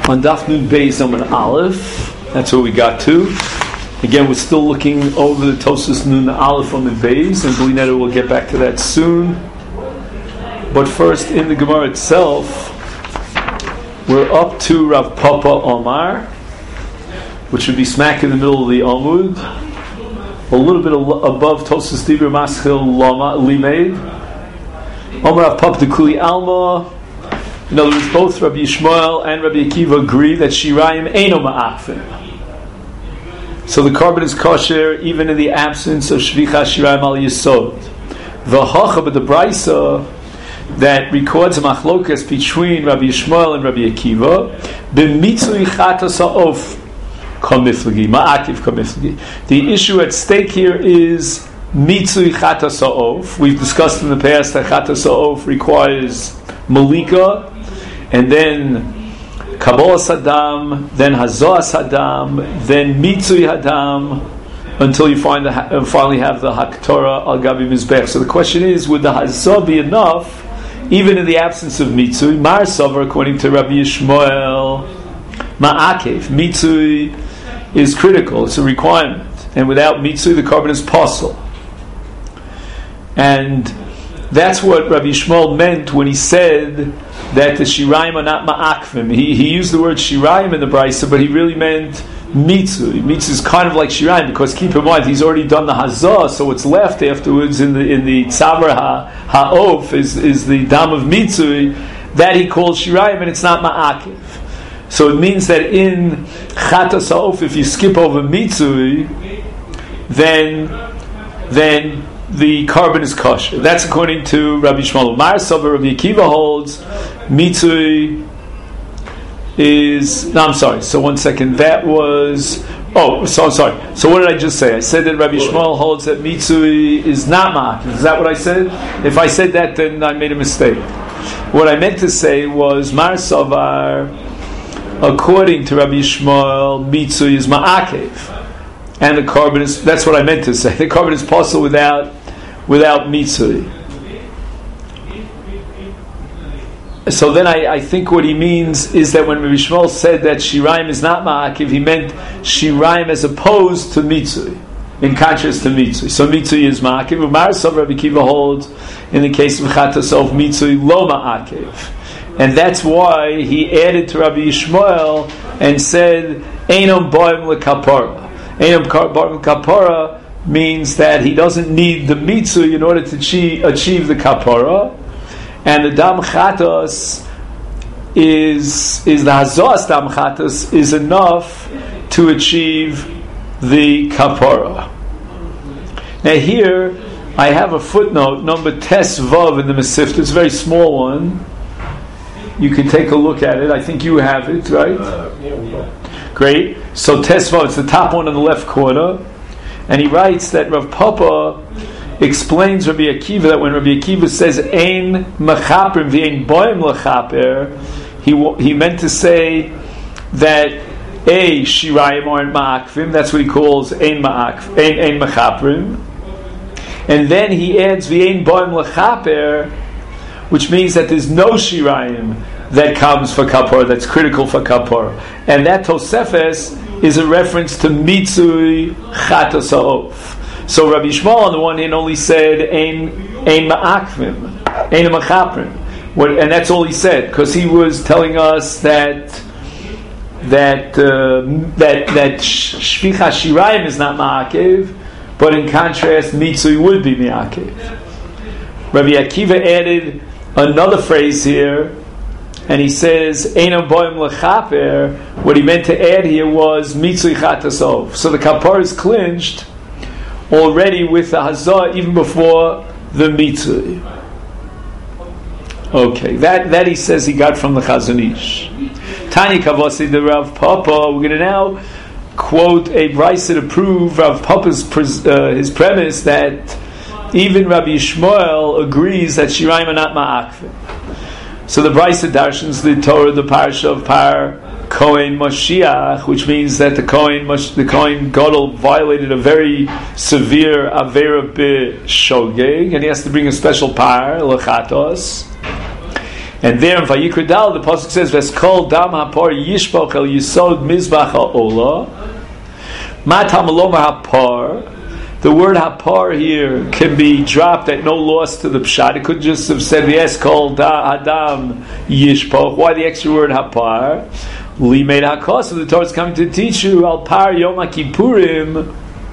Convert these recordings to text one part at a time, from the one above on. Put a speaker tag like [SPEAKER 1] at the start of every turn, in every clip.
[SPEAKER 1] on Daf Nun Beis Amud Aleph. That's where we got to. Again, we're still looking over the Tosas Nun Aleph Amud Beis, and Blinetta will get back to that soon. But first, in the Gemara itself, we're up to Rav Papa Omar, which would be smack in the middle of the Amud, a little bit above Tosas Dibur Maschil Limeid. Omar Rav Papa Dekuli Alma. In other words, both Rabbi Yishmael and Rabbi Akiva agree that Shirayim Eino Ma'akfim. So the carbon is kosher even in the absence of Shvicha Shirayim Al Yisod. The Hacha, but the Braisa that records a machlokas between Rabbi Yishmael and Rabbi Akiva, b'mitzui chatas ha'of kamiflagi, ma'akiv kamiflagi. The issue at stake here is mitzui chatas ha'of. We've discussed in the past that chatas ha'of requires malika, and then kabbalah sadam, then hazah sadam, then mitzui hadam, until you finally have the haktorah al gabi mizbech. So the question is, would the hazah be enough even in the absence of mitzui? Mar Savar, according to Rabbi Yishmael, ma'akev, mitzui is critical, it's a requirement, and without mitzui the carbon is possible. And that's what Rabbi Yishmael meant when he said that the shirayim are not ma'akvim. He used the word shirayim in the brisa, but he really meant mitzui. Mitzui is kind of like shirayim, because keep in mind he's already done the hazah, so what's left afterwards in the tzavar ha'of is the dam of mitzui that he calls shirayim, and it's not ma'akiv. So it means that in chatas ha'of, if you skip over mitzui, then the carbon is kosher. That's according to Rabbi Yishmael. Mar Savar, Rabbi Akiva holds mitzui is... No, I'm sorry. So one second. That was... Oh, so I'm sorry. So what did I just say? I said that Rabbi Yishmael holds that mitzui is not ma'akiv. Is that what I said? If I said that, then I made a mistake. What I meant to say was Mar Savar, according to Rabbi Yishmael, mitzui is ma'akiv. And the carbon is... That's what I meant to say. The carbon is possible without mitzui. So then I think what he means is that when Rabbi Yishmael said that shirayim is not ma'akiv, he meant shirayim as opposed to mitzui, in contrast to mitzui. So mitzui is ma'akiv. Umar Sav Rabbi Akiva holds in the case of chatas of mitzui lo ma'akiv, and that's why he added to Rabbi Yishmael and said einam ba'im lekapara. Einam ba'im lekapara means that he doesn't need the mitzui in order to achieve the kapara, and the dam chatas is the hazas dam chatas is enough to achieve the kapara. Now here I have a footnote, number tes vav in the Masifta. It's a very small one. You can take a look at it. I think you have it, right? Great. So tes vav, it's the top one in the left corner. And he writes that Rav Papa explains Rabbi Akiva that when Rabbi Akiva says ein mechaprim v'ein boim lechaper, he meant to say that shirayim aren't ma'akvim. That's what he calls ein mechaprim. And then he adds v'ein boim lechaper, which means that there's no shirayim that comes for kapor, that's critical for kapor. And that Tosefes is a reference to mitzui chatas ha'of. So Rabbi Yishmael on the one hand only said ein ma'akvim, ein machaprim, and that's all he said, because he was telling us that shvicha shirayim is not ma'akev, but in contrast mitzui would be ma'akev. Rabbi Akiva added another phrase here, and he says einam boim lechaper. What he meant to add here was mitzui chatas ha'of. So the kapar is clinched already with the hazah even before the mitzui. Okay, that he says he got from the Chazon Ish. Tani Kavasi the Rav Papa. We're going to now quote a brisa to prove Rav Papa's his premise that even Rabbi Yishmael agrees that shirayim are not ma'akvim. So the brisa darshans the Torah, the parasha of Par Kohen Moshiach, which means that the Kohen Gadol violated a very severe Avera B'Shogeg, and he has to bring a special par, Lechatos. And there in Vayikra Dal, the pasuk says, "V'eskol dam hapar yishpoch el yisod mizbach ha'olah." Matam aloma hapar. The word hapar here can be dropped at no loss to the pshat. It could just have said v'eskol adam yishpoch. Why the extra word hapar? Li made hakos. So the Torah is coming to teach you al par Yom Kippurim.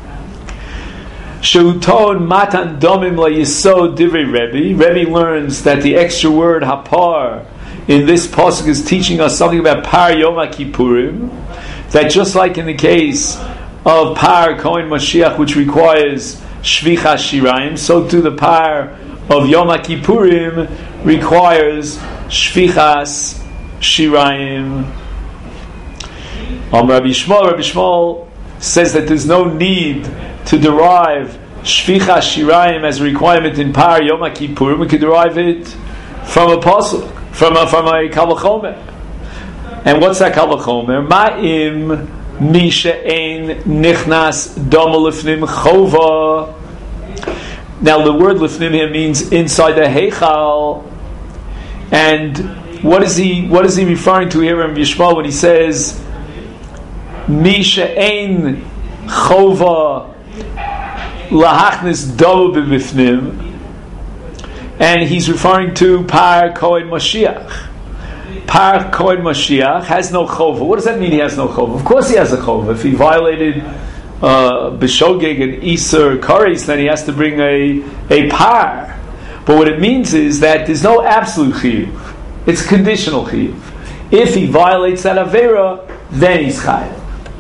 [SPEAKER 1] Sheuton matan domim la yisod divrei Rebbe. Rebbe learns that the extra word hapar in this pasuk is teaching us something about par Yom Kippurim. That just like in the case of par Kohen Mashiach, which requires shvichas shirayim, so too the par of Yom Kippurim requires shvichas shirayim. Rabbi Shmuel says that there's no need to derive Shvichas Shirayim as a requirement in Par Yom Kippurim. We could derive it from a pasuk, from a Kal V'chomer. And what's that Kal V'chomer? Ma'im mi she'ein nichnas dama lifnim chova. Now the word lifnim here means inside the heichal. And what is he referring to here in Yishmael when he says mi she'ein chova lahachnis dama b'bifnim? And he's referring to Par Kohen Mashiach. Par Kohen Mashiach has no chova. What does that mean? He has no chova. Of course, he has a chova. If he violated b'shogeg and iser kares, then he has to bring a par. But what it means is that there's no absolute chiyuv. It's conditional chiyuv. If he violates that avera, then he's chayav.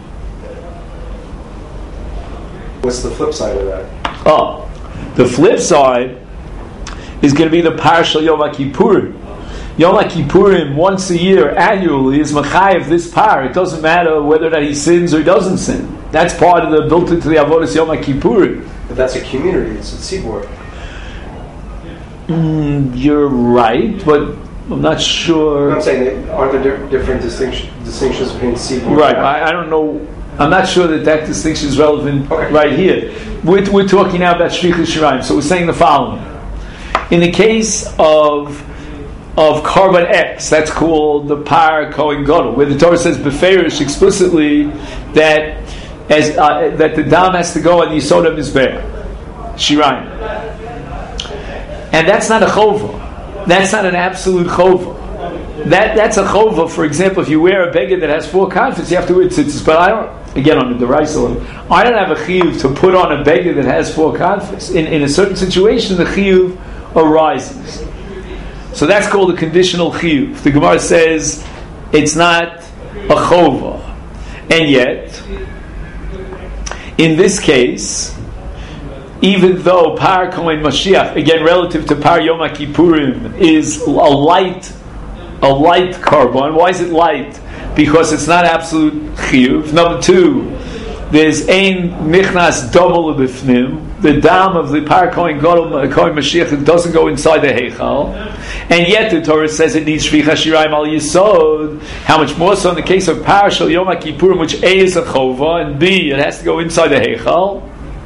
[SPEAKER 2] What's the flip side of that?
[SPEAKER 1] Oh, the flip side is going to be the Parshal Yom Kippurim. Yom Kippurim, once a year, annually, is Machayev this par. It doesn't matter whether that he sins or he doesn't sin. That's part of the built into the Avodas Yom Kippurim.
[SPEAKER 2] But that's a community, it's a tzibur.
[SPEAKER 1] You're right, but I'm not sure.
[SPEAKER 2] I'm saying, aren't there different distinctions between tzibur?
[SPEAKER 1] Right, I don't know. I'm not sure that distinction is relevant right here. We're talking now about Shvichas Shirayim, so we're saying the following. In the case of Korban X, that's called the Par Kohen Gadol, where the Torah says beferish explicitly that that the dam has to go on the Yisod HaMizbeach, Shirayim, and that's not a chova. That's not an absolute chova. That's a chova. For example, if you wear a beged that has 4 confits, you have to wear tzitzis. But I don't. Again, on the deraisa, I don't have a chiyuv to put on a beged that has 4 confits. In a certain situation, the chiyuv arises. So that's called a conditional chiyuv. The Gemara says it's not a chova, and yet in this case, even though Par Kohen Mashiach, again relative to Par Yom Kippurim, is a light korban. Why is it light? Because it's not absolute chiyuv. Number 2, there's ein nichnas double b'fnim. The dam of the Par Kohen Gadol Kohen Mashiach doesn't go inside the heichal, and yet the Torah says it needs shvichas shirayim al yisod. How much more so in the case of Par Shel Yom Kippurim, which A is a chova and B it has to go inside the heichal.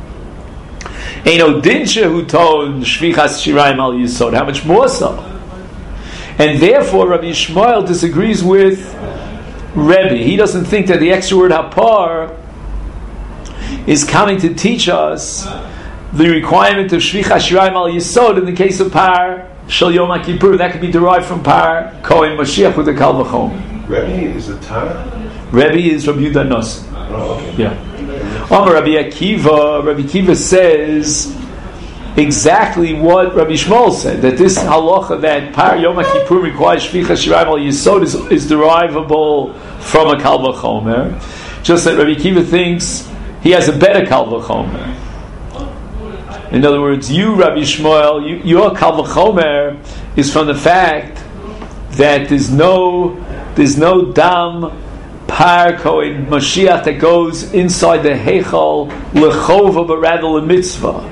[SPEAKER 1] Eino din shehu ton shvichas shirayim al yisod. How much more so? And therefore, Rabbi Yishmael disagrees with Rebbe. He doesn't think that the extra word hapar is coming to teach us the requirement of shvichas shirayim al yisod in the case of Par Shel Yom Kippur. That could be derived from Par Kohen Mashiach with the Kal V'chomer.
[SPEAKER 3] Rebbe is a Tana?
[SPEAKER 1] Rebbe is Rabbi Yehuda Nosson.
[SPEAKER 3] Oh, okay.
[SPEAKER 1] Yeah. Rabbi Akiva says exactly what Rabbi Shmuel said, that this halacha that Par Yom Kippur requires shvichas shirayim al yisod is derivable from a Kal V'chomer. Just that Rabbi Akiva thinks he has a better Kal V'chomer. In other words, you, Rabbi Shmuel, your Kal V'chomer is from the fact that there's no dam Par Kohen Mashiach that goes inside the heichal lechova, but rather lemitzvah.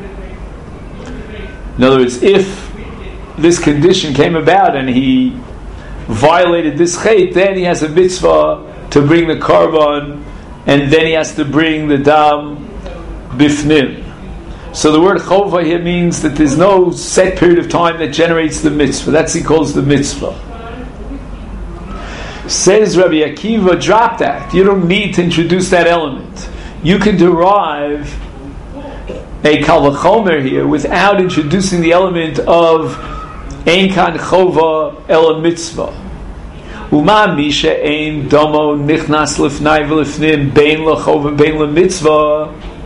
[SPEAKER 1] In other words, if this condition came about and he violated this chait, then he has a mitzvah to bring the korban, and then he has to bring the dam bifnim. So the word chova here means that there's no set period of time that generates the mitzvah. That's he calls the mitzvah. Says Rabbi Akiva, drop that. You don't need to introduce that element. You can derive a kal v'chomer here without introducing the element of ein kan chova ela mitzvah. Uma misha ein domo nichnas lifnai v'lifnim bein lachova bein lemitzvah.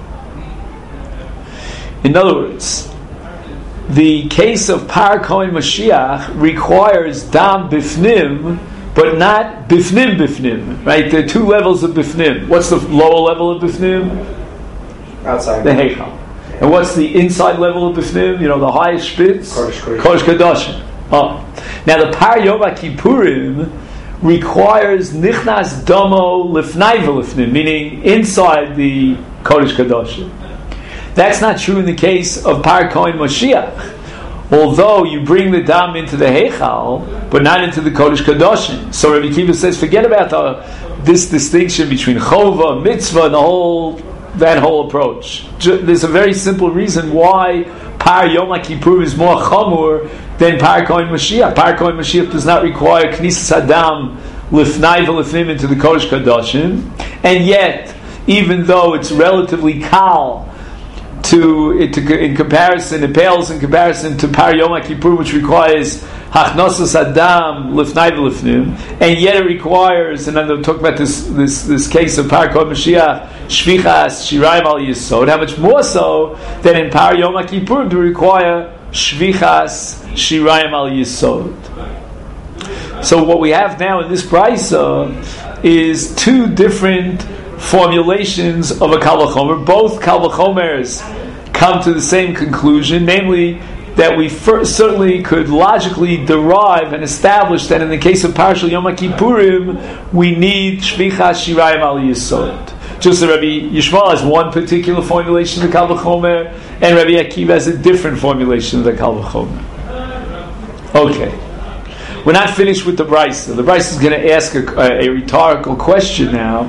[SPEAKER 1] In other words, the case of Par Kohen Mashiach requires dam bifnim, but not bifnim. Right? There are two levels of bifnim. What's the lower level of bifnim?
[SPEAKER 2] Outside.
[SPEAKER 1] The heichal. And what's the inside level of bifnim? You know, the highest spitz? Kodesh Kodashim. Oh. Now the Par Yom HaKippurim requires nichnas domo lifnai v'lifnim, meaning inside the Kodesh Kodashim. That's not true in the case of Par Kohen Mashiach. Although you bring the dam into the heichal, but not into the Kodesh Kodashim. So Rabbi Akiva says, forget about this distinction between chova, mitzvah, and that whole approach. There's a very simple reason why Par Yom HaKippur is more chamur than Par Kohen Mashiach. Par Kohen Mashiach does not require knisas adam lifnai v'lifnim into the Kodesh Kodashim, and yet, even though it's relatively kal in comparison, it pales in comparison to Par Yom HaKippur, which requires hachnosas adam lifnai v'lifnim, and yet it requires, and then they'll talk about this case of Par Kohen Mashiach, shvichas shirayim al yisod, how much more so than in Par Yom HaKippur to require shvichas shirayim al yisod. So what we have now in this brisa is two different formulations of a kal v'chomer. Both kal v'chomers come to the same conclusion, namely that we certainly could logically derive and establish that in the case of Parshal Yom HaKippurim we need shvichas shirayim al yisod. Just that Rabbi Yishmael has one particular formulation of the kal v'chomer, and Rabbi Akiva has a different formulation of the kal v'chomer. Okay. We're not finished with the brisa. The brisa is going to ask a rhetorical question now.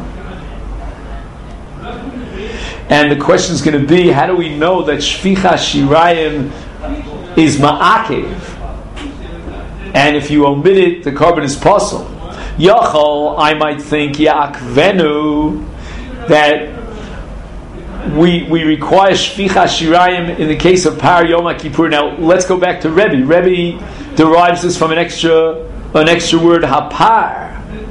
[SPEAKER 1] And the question is going to be, how do we know that shvichas shirayim is ma'akev? And if you omit it, the carbon is possible. Yachol, I might think, ya'akvenu, that we require shvichas shirayim in the case of Par Yom HaKippur. Now, let's go back to Rebbe. Rebbe derives this from an extra word, hapar.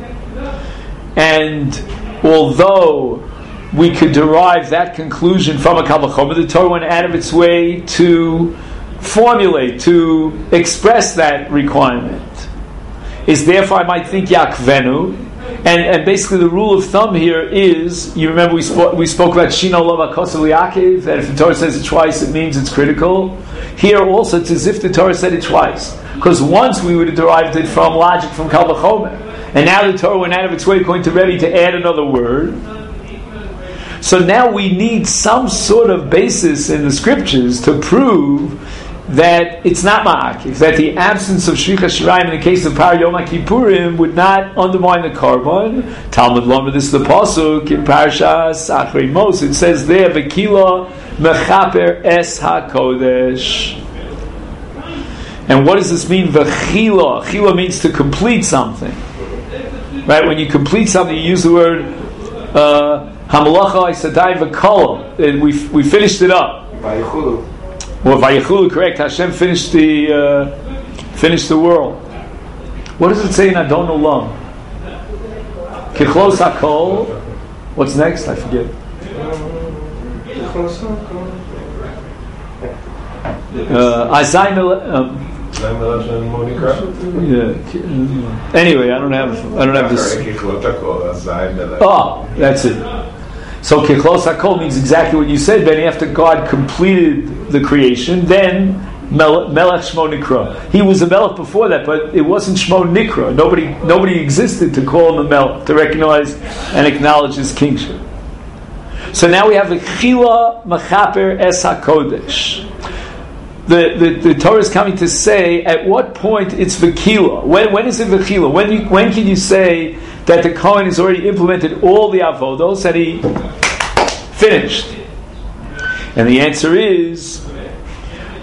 [SPEAKER 1] And although we could derive that conclusion from a kal v'chomer, the Torah went out of its way to formulate, to express that requirement. Is therefore, I might think, yakvenu. And basically the rule of thumb here is, you remember we spoke about Shino Lo V'Kosav Li'akev, that if the Torah says it twice, it means it's critical. Here also, it's as if the Torah said it twice. Because once we would have derived it from logic from kal v'chomer. And now the Torah went out of its way, according to Rebbe, to add another word. So now we need some sort of basis in the scriptures to prove that it's not ma'akiv, that the absence of shvichas shirayim in the case of Par Yom HaKippurim would not undermine the carbon. Talmud Lomer, this is the pasuk in Parshas Achrei Mos. It says there, "V'kila mechaper es hakodesh." And what does this mean? V'chila. Chila means to complete something. Right? When you complete something, you use the word hamalacha isadai v'kala. And we finished it up. Well, Vayichulu, correct. Hashem finished the world. What does it say in Adon Olam? Kichlos hakol. What's next? I forget. Anyway, I don't have this. Oh, that's it. So Kichlos HaKol means exactly what you said, Benny. After God completed the creation, then Melech Shmo Nikra. He was a Melech before that, but it wasn't Shmo Nikra. Nobody existed to call him a Melech, to recognize and acknowledge his kingship. So now we have the Chila Mechaper Es HaKodesh. The Torah is coming to say at what point it's V'kila. When is it V'kila? When can you say that the Kohen has already implemented all the avodos that he finished? And the answer is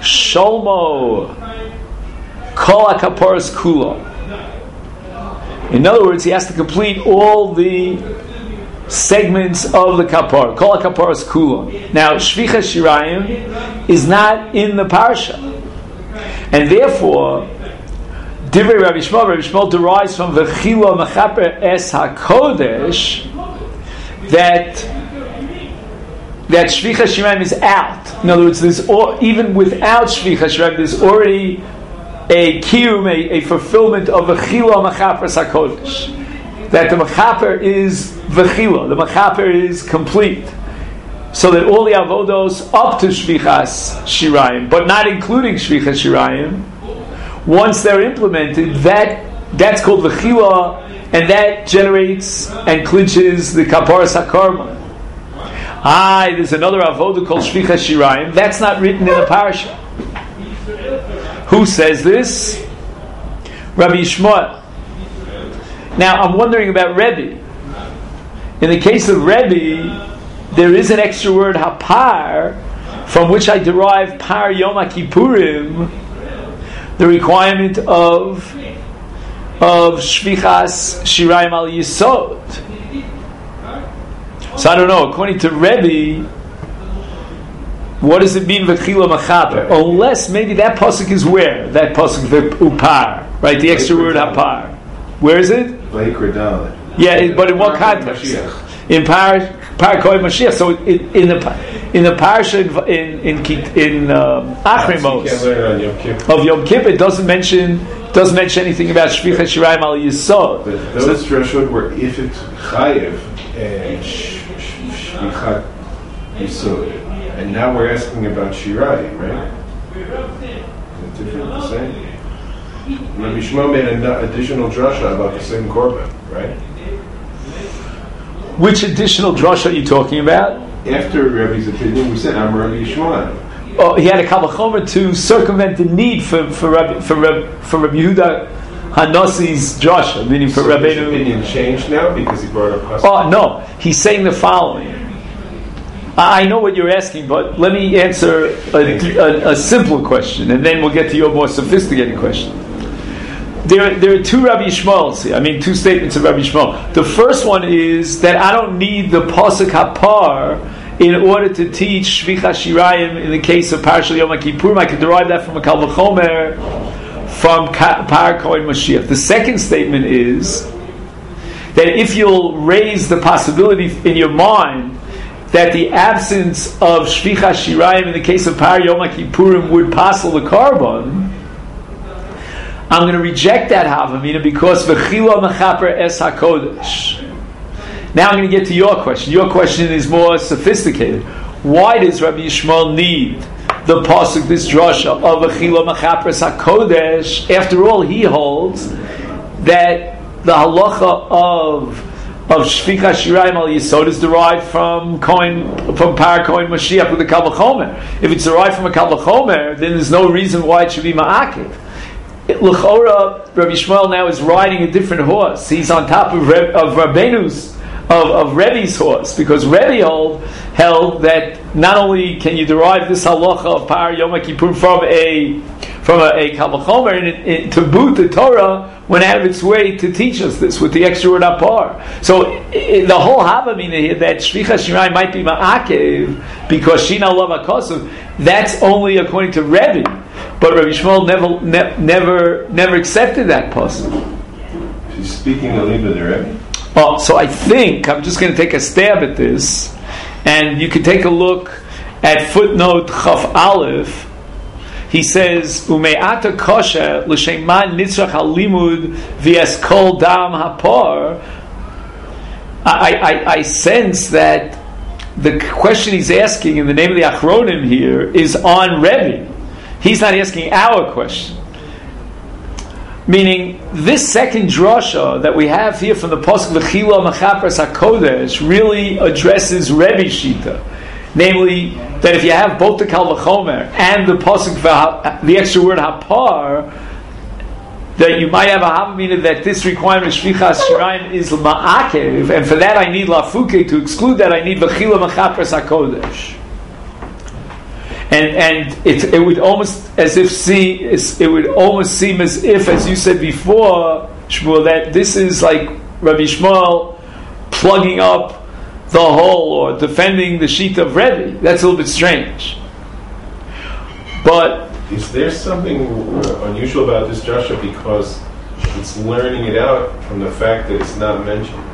[SPEAKER 1] Sholmo Kol HaKaparas Kulo. In other words, he has to complete all the segments of the kapara. Kol kaparas kula. Now, Shvichas Shirayim is not in the parsha, and therefore, Divrei Rabbi Shmuel derives from V'chila Mechaper Es HaKodesh that Shvichas Shirayim is out. In other words, even without Shvichas Shirayim, there's already a kiyum, a fulfillment of V'chila Mechaper Es HaKodesh. That the Mechaper is V'chila, the Mechaper is complete. So that all the avodos up to Shvichas Shirayim, but not including Shvichas Shirayim, once they're implemented, that's called V'chila, and that generates and clinches the Kaparas HaKarma. There's another avodah called Shvichas Shirayim. That's not written in the parasha. Who says this? Rabbi Yishmael. Now, I'm wondering about Rebbe. In the case of Rebbe, there is an extra word, hapar, from which I derive par Yom HaKippurim, the requirement of Shvichas Shirayim al Yisod. So I don't know, according to Rebbe, what does it mean V'chila Mechaper? Unless maybe that pasuk is where? That pasuk, the upar, right? The extra word hapar. Where is it? Yeah, but in what context? In Par Koy Mashiach. So in the parsha in Achremos of Yom Kippur, it doesn't mention anything about Shvichas Shirayim al Yisod.
[SPEAKER 3] But those threshold were if it's Chayev and Shvichat Yisod, and now we're asking about Shirayim, right? Is it different? The same. Rabbi Shmuel made an additional drasha about the same korban, right?
[SPEAKER 1] Which additional drasha are you talking about?
[SPEAKER 3] After Rabbi's opinion, we said, I'm Rabbi Shmuel.
[SPEAKER 1] Oh, he had a kavachomer to circumvent the need for Rabbi Yehuda Hanosi's drasha, meaning for Rabbeinu.
[SPEAKER 3] His opinion changed now because he brought up Hasid.
[SPEAKER 1] Oh no, he's saying the following. I know what you're asking, but let me answer a simple question, and then we'll get to your more sophisticated question. There are two Rabbi Yishmaels here. I mean, two statements of Rabbi Yishmael. The first one is that I don't need the pasuk hapar in order to teach Shvichas Shirayim in the case of Parshas Yom HaKippurim. I can derive that from a Kal V'chomer from Par Kohen Mashiach. The second statement is that if you'll raise the possibility in your mind that the absence of Shvichas Shirayim in the case of Par Yom HaKippurim would passel the carbon, I'm going to reject that Havamina because V'chila Mechaper Es HaKodesh. Now I'm going to get to your question. Your question is more sophisticated. Why does Rabbi Yishmael need the pasuk, this drasha of V'chila Mechaper Es HaKodesh? After all, he holds that the halacha of Shvichas Shirayim al Yisod is derived from Par Kohen Mashiach with the Kal V'chomer. If it's derived from a Kal V'chomer, then there's no reason why it should be Ma'akiv. L'chora, Rabbi Shmuel now is riding a different horse. He's on top of Rabbeinu's, of Rebbe's horse, because Rebbe held that not only can you derive this halacha of Par Yom HaKippur from a Kal V'chomer, to boot the Torah went out of its way to teach us this with the extra word apar. So the whole Havamina here that Shvichas Shirayim might be Ma'akev because Shina Lava Kosuv, that's only according to Rebbe. But Rabbi Shmuel never accepted that pasuk.
[SPEAKER 3] She's speaking a little bit of Rebbe.
[SPEAKER 1] Oh, so I think I'm just going to take a stab at this, and you can take a look at footnote Chaf Aleph. He says, "Ume'ata kosher l'sheiman nitzrach halimud v'es kol dam hapar." I sense that the question he's asking in the name of the Achronim here is on Rebbe. He's not asking our question. Meaning, this second drasha that we have here from the pasuk V'chila Mechaper Es HaKodesh really addresses Rebbe's shita. Namely, that if you have both the Kal V'chomer and the pasuk, the extra word hapar, that you might have a havamina that this requirement Shvichas Shirayim is ma'akev, and for that I need lafuke. To exclude that, I need V'chila Mechaper Es HaKodesh. And it would almost seem as if, as you said before, Shmuel, that this is like Rabbi Shmuel plugging up the hole or defending the sheet of Rebbe. That's a little bit strange. But
[SPEAKER 3] is there something unusual about this Joshua because it's learning it out from the fact that it's not mentioned?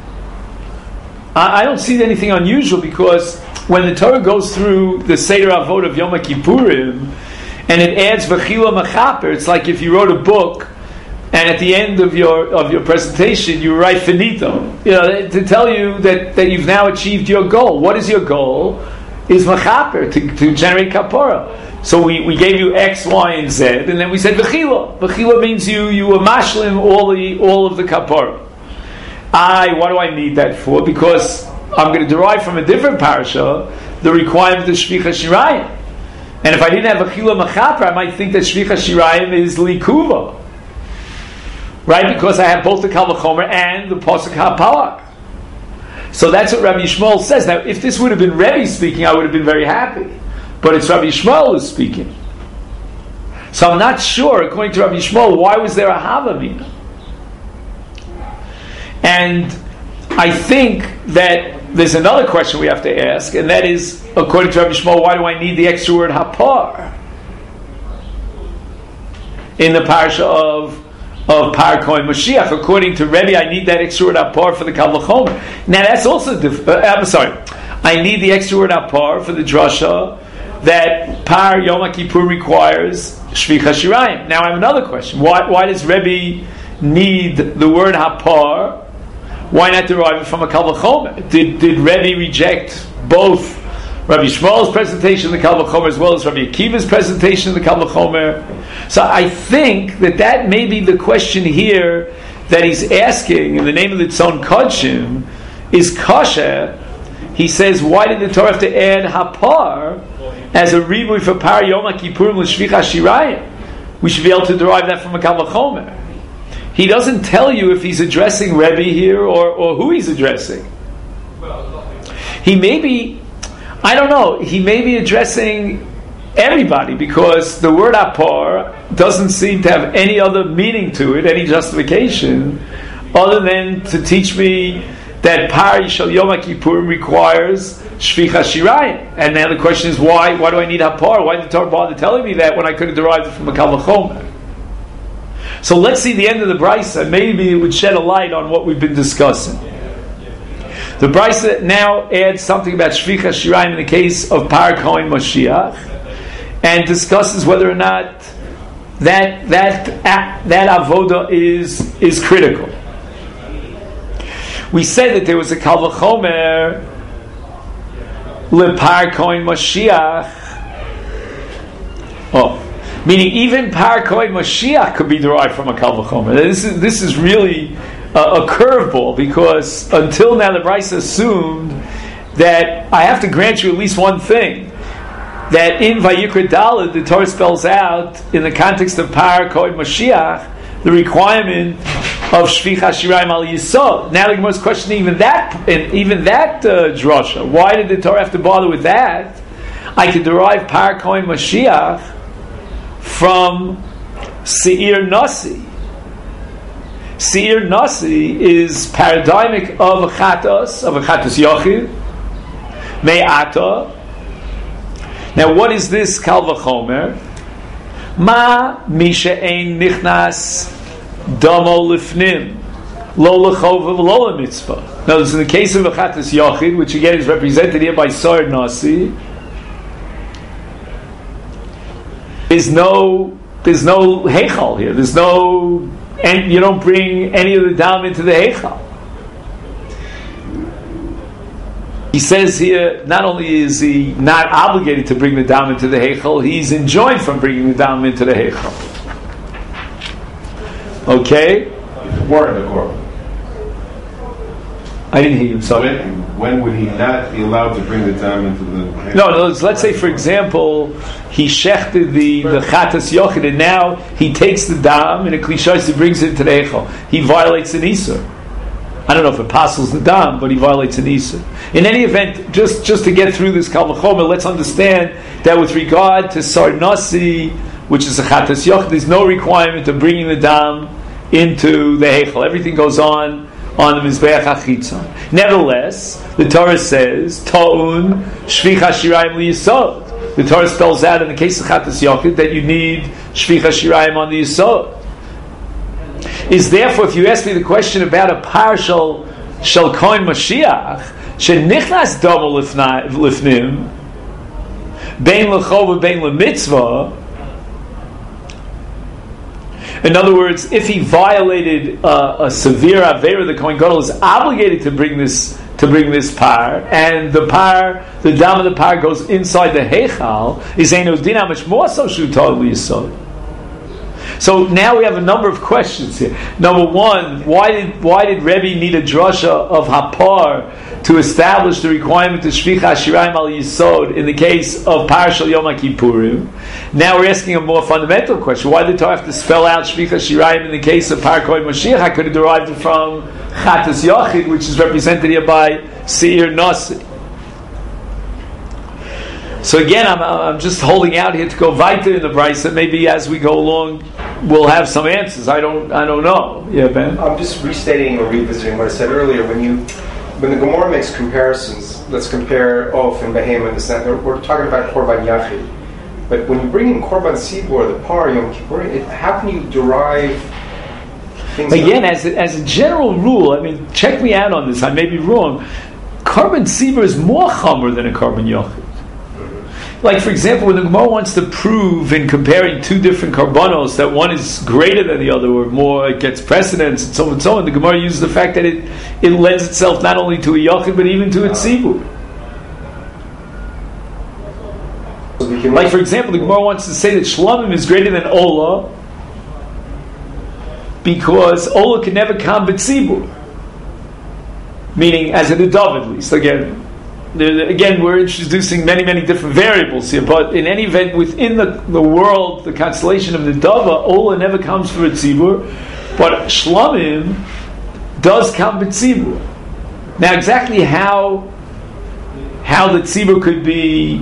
[SPEAKER 1] I don't see anything unusual, because when the Torah goes through the Seder Avot of Yom Kippurim and it adds V'chila Mechaper, it's like if you wrote a book and at the end of your presentation you write finito, to tell you that you've now achieved your goal. What is your goal? Is Mechaper, to generate Kapora. So we gave you X, Y, and Z, and then we said V'chila. V'chila means you were mashlim all of the Kapora. What do I need that for? Because I'm going to derive from a different parasha the requirement of Shvicha Shirayim. And if I didn't have a Chila Mechaper, I might think that Shvicha Shirayim is Likuva. Right? Because I have both the Kal V'chomer and the Pasuk HaPalak. So that's what Rabbi Shmuel says. Now, if this would have been Rebbe speaking, I would have been very happy. But it's Rabbi Shmuel who's speaking. So I'm not sure, according to Rabbi Shmuel, why was there a Havamina? And I think that there's another question we have to ask, and that is, according to Rabbi Shmuel, why do I need the extra word hapar in the parasha of Par Kohen Mashiach? According to Rebbe, I need that extra word hapar for the Kal V'chomer. Now that's also I need the extra word hapar for the drasha that Par Yom Kippur requires Shvicha Shirayim. Now I have another question. Why does Rebbe need the word hapar? Why not derive it from a Kal V'chomer? Did Rebbe reject both Rabbi Shmuel's presentation of the Kal V'chomer as well as Rabbi Akiva's presentation of the Kal V'chomer? So I think that may be the question here that he's asking in the name of the Tzon Kodshim is kasher. He says, why did the Torah have to add hapar as a ribui for Par Yom Kippurim l'Shvicha Shirayim? We should be able to derive that from a Kal V'chomer. He doesn't tell you if he's addressing Rebbe here or who he's addressing. He may be, I don't know, he may be addressing everybody, because the word apar doesn't seem to have any other meaning to it, any justification, other than to teach me that Par Yishal Yom Kippurim requires Shvicha Shirayim. And now the question is, why do I need hapar? Why did the Torah bother telling me that when I could have derived it from a Kal V'chomer? So let's see the end of the Brisa. Maybe it would shed a light on what we've been discussing. The Brisa now adds something about Shvicha Shirayim in the case of Par Kohen Mashiach, and discusses whether or not that avoda is critical. We said that there was a Kal V'chomer lePar Kohen Mashiach. Meaning even Par Kohen Mashiach could be derived from a Kal V'chomer. This is really a curveball, because until now the Brisa assumed that I have to grant you at least one thing, that in Vayikra Daled the Torah spells out in the context of Par Kohen Mashiach the requirement of Shvicha Shirayim al Yisod. Now the Gemara is questioning even that drasha. Why did the Torah have to bother with that? I could derive Par Kohen Mashiach from Seir Nasi. Seir Nasi is paradigmic of a Chatos Yochid, Me'ata. Now what is this Kal V'chomer? Ma Misha Ein Nichnas Damo Lifnim Lo L'chov Lo L'mitzvah. Now this is in the case of a Chatos Yochid, which again is represented here by Seir Nasi. There's no heichal here. And you don't bring any of the dam into the heichal. He says here, not only is he not obligated to bring the dam into the heichal, he's enjoined from bringing the dam into the heichal. Okay?
[SPEAKER 3] More in the Korban.
[SPEAKER 1] I didn't hear you. Sorry.
[SPEAKER 3] When would he not be allowed to bring the dam into the heichal?
[SPEAKER 1] No, let's say, for example, he shechted the Chatas Yochid, and now he takes the dam and a klishos, he brings it into the heichal. He violates an Isur. I don't know if it passes the dam, but he violates an Isur. In any event, just to get through this Kal V'chomer, let's understand that with regard to Sar Nasi, which is a Chatas Yochid, there's no requirement of bringing the dam into the Heichal. Everything goes on the Mizbeach HaChitzon. Nevertheless, the Torah says, Ta'un Shvicha Shirayim Liyisod. The Torah spells out in the case of Chatas Yochid that you need Shvicha Shirayim on the Yisod. Is therefore, if you ask me the question about a partial Shel Kohen Mashiach, Shenichnas Domo Lifnim, Bein L'chov Bein L'mitzvah. In other words, if he violated a severe avera, the Kohen Gadol is obligated to bring this par, and the dam of the par goes inside the heichal. Is eino din how much more so shu totally yisod. So now we have a number of questions here. Number one, why did Rebbe need a drasha of hapar to establish the requirement of shvicha shirayim al yisod in the case of Parashal Yom HaKippurim? Now we're asking a more fundamental question. Why did the Torah have to spell out shvicha shirayim in the case of Par Kohen Mashiach? I could have derived it from Chatas Yochid, which is represented here by Seir Nasi. So again, I'm just holding out here to go weiter in the Brisa. Maybe as we go along, we'll have some answers. I don't know. Yeah, Ben.
[SPEAKER 2] I'm just restating or revisiting what I said earlier. When the Gemara makes comparisons, let's compare Of and Behema. We're talking about Korban Yachid, but when you bring in Korban Sibor, the Par Yom Kippur, how can you derive things?
[SPEAKER 1] Again, as a general rule, I mean, check me out on this. I may be wrong. Korban Sibor is more chomer than a Korban Yachid. Like, for example, when the Gemara wants to prove in comparing two different karbanos that one is greater than the other or more, it gets precedence and so on and so on, the Gemara uses the fact that it lends itself not only to a yachid but even to a tzibur. Like, for example, the Gemara wants to say that Shlomim is greater than Ola because Ola can never come but tzibur. Meaning, as in the Dove at least, again, we're introducing many, many different variables here, but in any event, within the world, the constellation of the Dava, Ola never comes for a tzibur, but Shlomim does come for tzibur. Now, exactly how the tzibur could be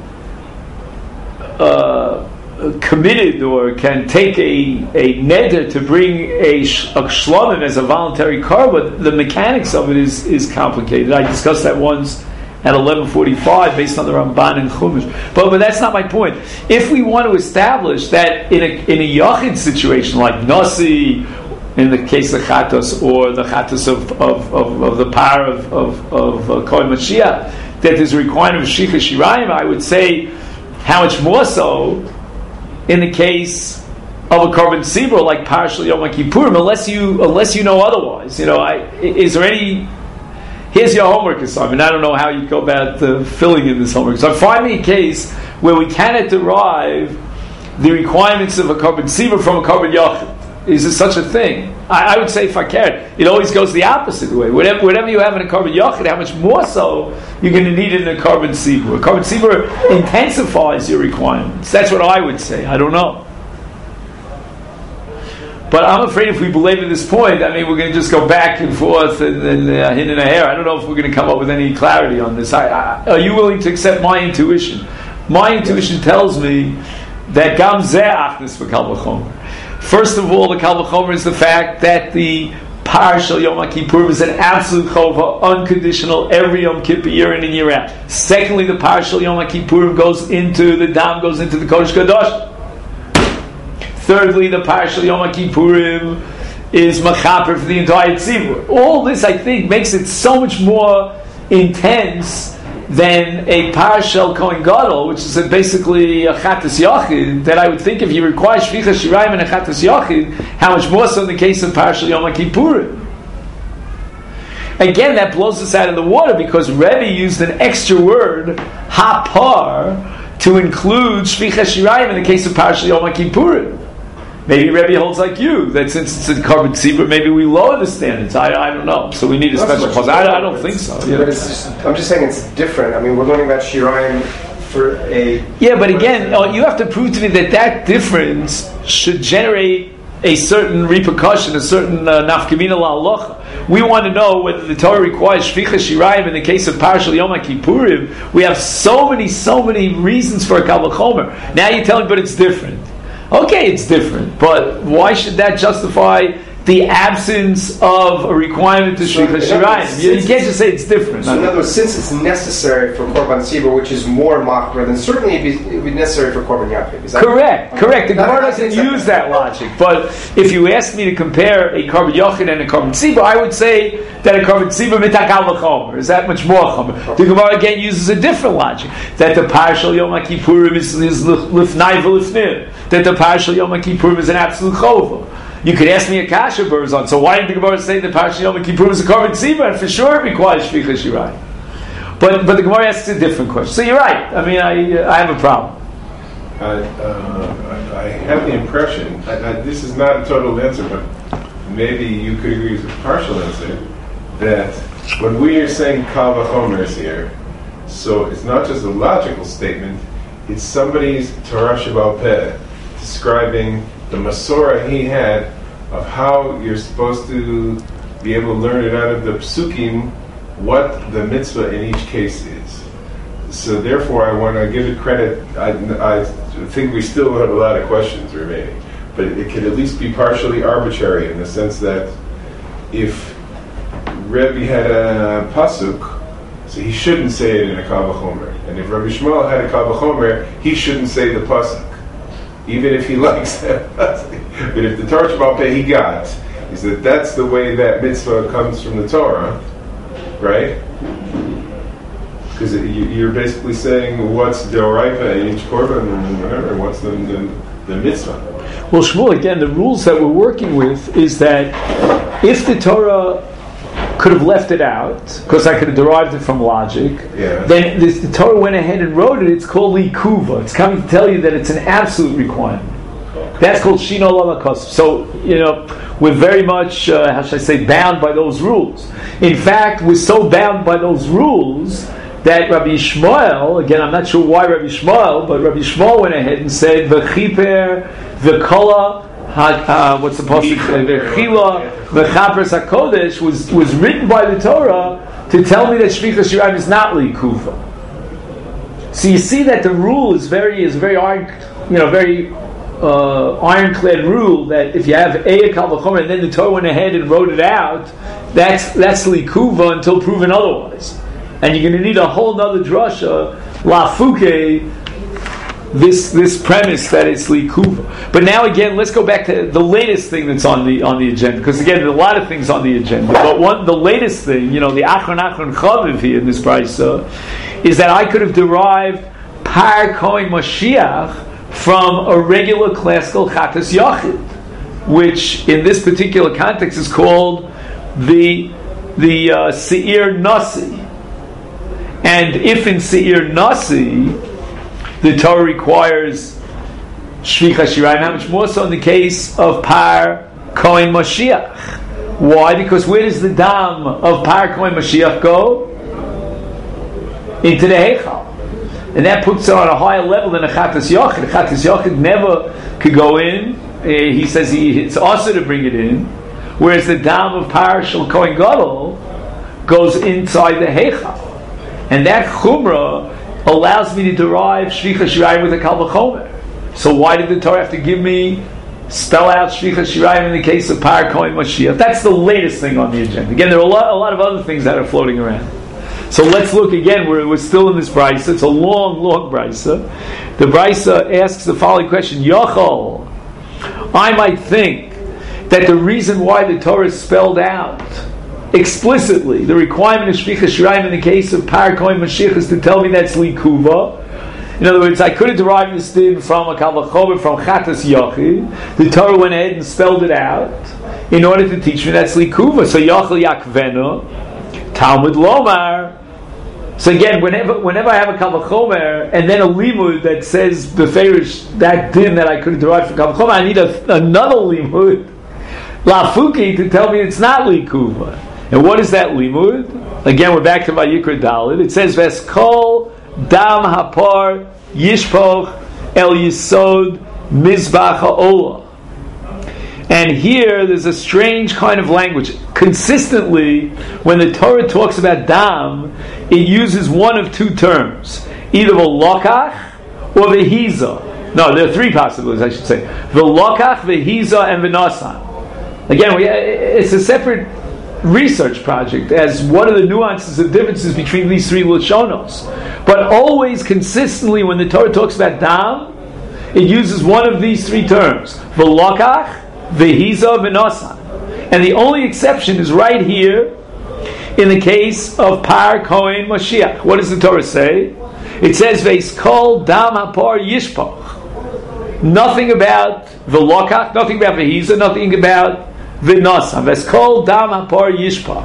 [SPEAKER 1] committed or can take a neder to bring a Shlomim as a voluntary korban, the mechanics of it is complicated. I discussed that once at 11:45 based on the Ramban and Chumash. But that's not my point. If we want to establish that in a Yachid situation like Nasi, in the case of Chatos, or the Chatos of the power of Kohen Mashiach, that there's a requirement of Shvicha Shirayim, I would say how much more so in the case of a Korban Sibor like Parashal Yom HaKippurim, unless you know otherwise. Is there any... Here's your homework assignment. I don't know how you go about filling in this homework. So find me a case where we cannot derive the requirements of a Korban Sibor from a Korban Yachid. Is there such a thing? I would say fakir. It always goes the opposite way. Whatever you have in a Korban Yachid, how much more so you're going to need it in a Korban Sibor. A Korban Sibor intensifies your requirements. That's what I would say. I don't know. But I'm afraid if we belabor this point, I mean, we're going to just go back and forth and hin and a hair. I don't know if we're going to come up with any clarity on this. Are you willing to accept my intuition? My intuition tells me that gam zeh achnis v'kal v'chomer. First of all, the kal v'chomer is the fact that the Parashal Yom HaKippurim is an absolute chova, unconditional, every Yom Kippur, year in and year out. Secondly, the Parashal Yom HaKippurim goes into the Kodesh Kadosh. Thirdly, the Parashal Yom HaKippurim is machaper for the entire tzibur. All this, I think, makes it so much more intense than a Parashal Kohen Gadol, which is basically a Chatas Yachid, that I would think if you require Shvicha Shirayim and a Chatas Yachid, how much more so in the case of Parashal Yom HaKippurim. Again, that blows us out of the water because Rebbe used an extra word, hapar, to include Shvicha Shirayim in the case of Parashal Yom HaKippurim. Maybe Rebbe holds like you, that since it's a Korban Sibor, maybe we lower the standards. I don't know. So we need a special cause. I don't think so. Yeah.
[SPEAKER 2] But I'm just saying it's different. I mean, we're learning about Shirayim for a...
[SPEAKER 1] Yeah, but again, you have to prove to me that difference should generate a certain repercussion, a certain nafkamina la'alocha. We want to know whether the Torah requires Shvicha Shirayim in the case of Parashal Yom HaKippurim. We have so many reasons for a kal v'chomer. Now you're telling me, but it's different. Okay, it's different, but why should that justify the absence of a requirement to Shvichas Shirayim. You can't just say it's different.
[SPEAKER 2] So in other words, since it's necessary for Korban Tzibur, which is more machmir, then certainly it would be necessary for Korban Yaakov.
[SPEAKER 1] Correct. The Gemara doesn't use that logic. But if you ask me to compare a Korban Yochid and a Korban Tzibur, I would say that a Korban Tzibur mitakal v'chomer is that much more chomer. The Gemara again uses a different logic, that the Parshal Yom HaKippurim is lifnai v'lifnir, that the Parshal Yom HaKippurim is an absolute chova. You could ask me a kasha burzon. So why did the Gemara say that Parshas Yom Kippur is a korban tzibur? And for sure it requires shvichas shirayim. But the Gemara asks a different question. So you're right. I mean, I have a problem.
[SPEAKER 3] I have the impression, this is not a total answer, but maybe you could agree with a partial answer, that when we are saying kal v'chomer here, so it's not just a logical statement, it's somebody's Torah Sheba'al Peh describing the Masorah he had of how you're supposed to be able to learn it out of the psukim, what the mitzvah in each case is. So therefore I want to give it credit. I think we still have a lot of questions remaining, but it could at least be partially arbitrary in the sense that if Rebbe had a pasuk, so he shouldn't say it in a kal v'chomer, and if Rabbi Shmuel had a kal v'chomer, he shouldn't say the pasuk, even if he likes that. But if the Torah Sheba'al Peh he got is that that's the way that mitzvah comes from the Torah, right? Because you're basically saying what's deoraita in each korban and whatever, what's the mitzvah.
[SPEAKER 1] Well, Shmuel, again, the rules that we're working with is that if the Torah could have left it out, because I could have derived it from logic, then the Torah went ahead and wrote it. It's called likuva. It's coming to tell you that it's an absolute requirement. That's called shino lamakos. So, we're very much, how should I say, bound by those rules. In fact, we're so bound by those rules that Rabbi Shmuel, again, I'm not sure why Rabbi Shmuel, but Rabbi Shmuel went ahead and said, v'chiper, v'kola, what's the pasuk? V'chila, v'chapres hakodesh was written by the Torah to tell me that shvichas shirayim is not likuva. So you see that the rule is very ironclad rule that if you have a kal v'chomer and then the Torah went ahead and wrote it out, that's likuva until proven otherwise. And you're going to need a whole other drasha, lafuke, this premise that it's likuva. But now again, let's go back to the latest thing that's on the agenda, because again, there are a lot of things on the agenda. But the latest thing, the achron chaviv here in this brisa, is that I could have derived par kohen Mashiach from a regular classical chatas yachid, which in this particular context is called the seir nasi. And if in seir nasi the Torah requires shvichas shirayim, how much more so in the case of par kohen Mashiach? Why? Because where does the dam of par kohen Mashiach go? Into the heichal. And that puts it on a higher level than a chatas yachid. A chatas yachid never could go in. He says it's also to bring it in. Whereas the dam of parashal kohen gadol goes inside the heichal. And that chumrah allows me to derive shvichas shirayim with a kal v'chomer. So why did the Torah have to spell out shvichas shirayim in the case of par kohen Mashiach? That's the latest thing on the agenda. Again, there are a lot of other things that are floating around. So let's look again. We're still in this brisa. It's a long brisa. The brisa asks the following question: Yochol, I might think that the reason why the Torah is spelled out explicitly the requirement of shvichas shirayim in the case of par kohen Mashiach is to tell me that's likuva. In other words, I could have derived this din from a kal v'chomer from chatas yachid. The Torah went ahead and spelled it out in order to teach me that's likuva. So yachol yakvenu Talmud lomar. So again, whenever I have a kal v'chomer and then a limud that says beferish that din that I could have derived from kal v'chomer, I need another limud lafuki to tell me it's not likuva. And what is that limud? Again, we're back to Vayikra Dalet. It says Veskol dam hapar yishpoch el yisod mizbach ha'olah. And here there's a strange kind of language. Consistently, when the Torah talks about dam, it uses one of two terms. Either v'lokach or v'hiza. No, there are three possibilities, I should say. V'lokach, v'hiza, and v'nasan. Again, it's a separate research project as what are the nuances and differences between these three Lashonos. But always consistently when the Torah talks about Dam, it uses one of these three terms. V'lokach, v'hiza, v'nosan. And the only exception is right here in the case of Par Kohen Mashiach. What does the Torah say? It says, V'eskol dam hapar yishpach. Nothing about v'lokach, nothing about v'hiza, nothing about v'nosan. V'eskol dam hapar yishpach.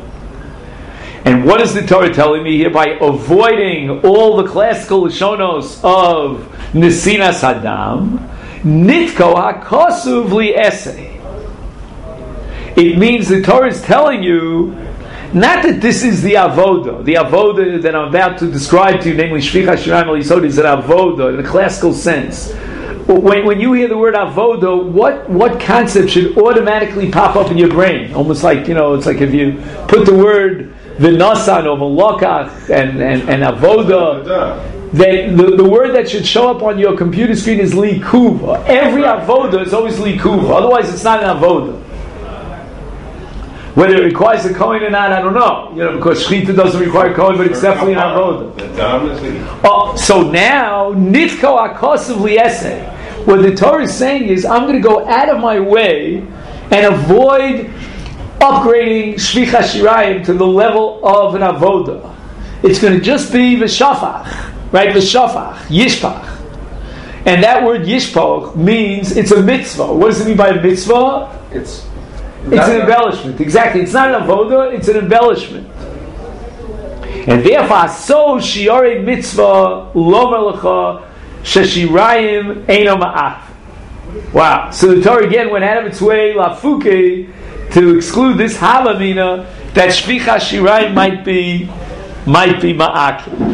[SPEAKER 1] And what is the Torah telling me here? By avoiding all the classical Lashonos of Nesinas Hadam, Nitko HaKosuv Li'esei. It means the Torah is telling you, not that this is the avoda that I'm about to describe to you, namely Shvicha Shirayim Al Yisod, is an avoda in a classical sense. When you hear the word avoda, what concept should automatically pop up in your brain? Almost like, it's like if you put the word v'nasan or v'lokach and avoda, that the word that should show up on your computer screen is likuva. Every avoda is always likuva. Otherwise, it's not an avoda. Whether it requires a Kohen or not, I don't know. Because Shechita doesn't require Kohen, but it's definitely an avoda. So now, nitko akosav li'esei. What the Torah is saying is, I'm going to go out of my way and avoid upgrading Shvicha Shirayim to the level of an avoda. It's going to just be v'shafach, right? V'shafach, yishpach. And that word yishpach means it's a mitzvah. What does it mean by a mitzvah? It's an embellishment. Exactly. It's not an avoda, it's an embellishment. And therefore, so shiore mitzvah lo melacha sheshirayim eino ma'af. Wow. So the Torah again went out of its way, lafuke, to exclude this halamina that shvicha shirayim might be ma'akiv.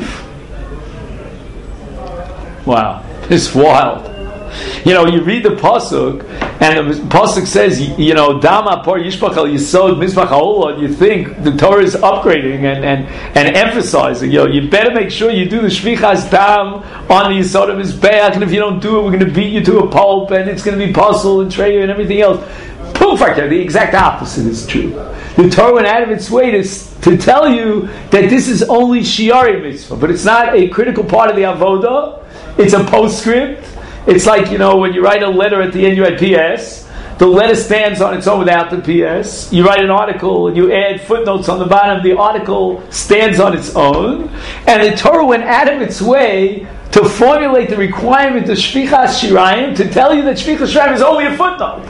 [SPEAKER 1] Wow. It's wild. You read the pasuk, and the pasuk says, Dama por yishpach al yisod mizbach ha'olah. You think the Torah is upgrading and emphasizing. You better make sure you do the shvichas dam on the yisod of mizbeach, and if you don't do it, we're going to beat you to a pulp, and it's going to be puzzle and treya and everything else. Poof! The exact opposite is true. The Torah went out of its way to tell you that this is only shiari mitzvah, but it's not a critical part of the avodah. It's a postscript. It's like, when you write a letter at the end, you add PS. The letter stands on its own without the PS. You write an article and you add footnotes on the bottom. The article stands on its own. And the Torah went out of its way to formulate the requirement of Shvichas Shirayim to tell you that Shvichas Shirayim is only a footnote.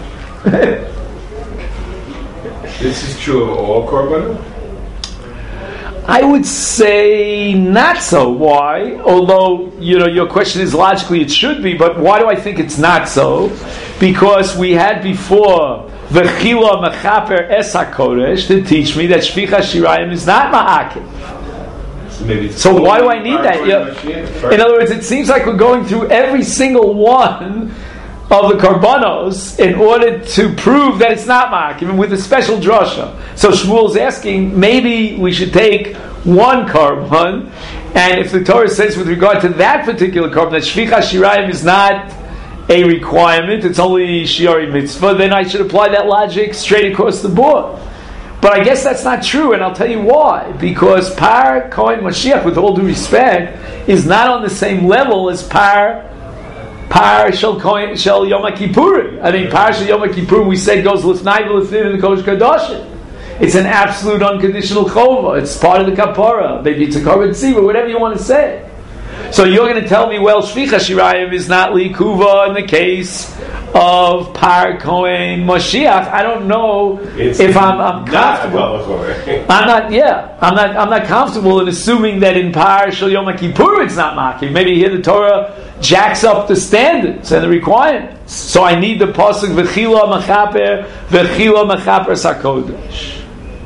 [SPEAKER 3] This is true of all korbanos?
[SPEAKER 1] I would say not so. Why? Although, your question is logically it should be, but why do I think it's not so? Because we had before V'chila mechaper es HaKodesh to teach me that Shvicha Shirayim is not ma'akiv. So why do I need that? In other words, it seems like we're going through every single one of the karbanos in order to prove that it's not ma'akiv, with a special drasha. So Shmuel's asking, maybe we should take one karban, and if the Torah says with regard to that particular karban that shvicha shirayim is not a requirement, it's only shiari mitzvah, then I should apply that logic straight across the board. But I guess that's not true, and I'll tell you why. Because Par Kohen Mashiach, with all due respect, is not on the same level as Par Shel Yom HaKippurim. I mean, Par Shel Yom HaKippurim, we said, goes L'fnai V'L'fnim in the Kodesh Kodashim. It's an absolute unconditional chova. It's part of the kapara. Maybe it's a korban tzibur, whatever you want to say. So you're going to tell me, well, Shvicha Shirayim is not likuva in the case of Par Kohen Mashiach. I don't know if I'm comfortable. I'm not comfortable in assuming that in Par Shel Yom HaKippur it's not makiv. Maybe here the Torah jacks up the standards and the requirements. So I need the pasuk v'chila mechaper sakodesh.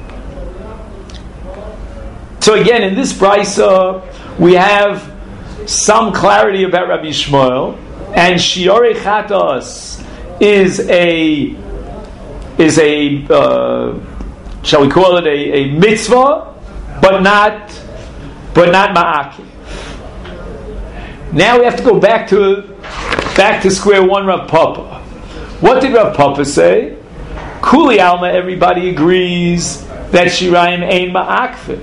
[SPEAKER 1] So again, in this brisa, we have some clarity about Rabbi Shmuel, and shiorei chatas is a shall we call it a mitzvah, but not ma'akiv. Now we have to go back to square one. Rav Papa. What did Rav Papa say? Kuli Alma, everybody agrees that Shirayim Ein Ma'akfin.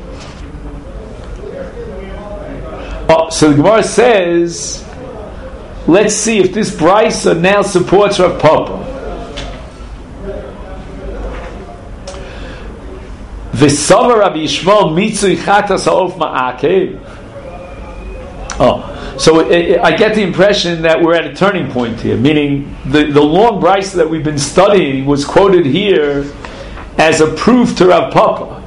[SPEAKER 1] Oh, so the Gemara says, let's see if this Brisa now supports Rav Papa. V'savar Rabbi Yishmael mitzui chatas ha'of ma'akev. Oh, so I get the impression that we're at a turning point here, meaning the long Brisa that we've been studying was quoted here as a proof to Rav Papa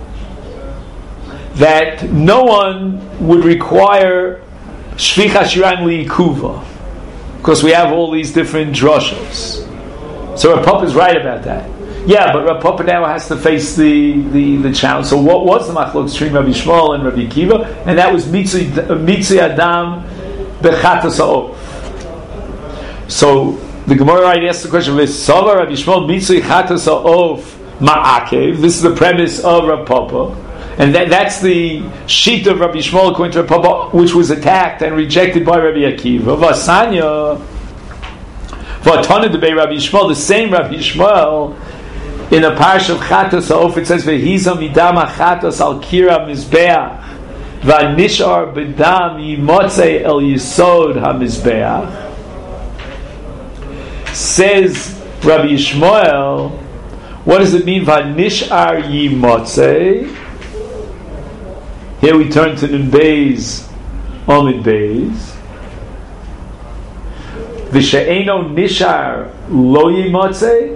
[SPEAKER 1] that no one would require Shvicha Shirayim Li'ikuva, because we have all these different drushos. So Rav Papa is right about that. Yeah, but Rav Papa now has to face the challenge. So what was the machlok between Rabbi Yishmael and Rabbi Akiva? And that was Mitzui Adam Bechatas Ha'of. So the Gemara right asks the question, V'sava Rabbi Yishmael Mitzui Chatas Ha'of Ma'akev. This is the premise of Rav Papa. And that's the sheet of Rabbi Yishmael according to Rav Papa, which was attacked and rejected by Rabbi Akiva. V'asanya V'atana debei Rabbi Yishmael, the same Rabbi Yishmael, in the parsha of Chatas Ha'of, it says V'hiza midam ha'chatas al kira mizbeach v'nishar b'dam yimotzei el yisod ha'mizbeach. Says Rabbi Yishmael, what does it mean v'nishar yimotzei? Here we turn to Nun Beis Amid Beis. V'she'eno nishar lo yimotzei.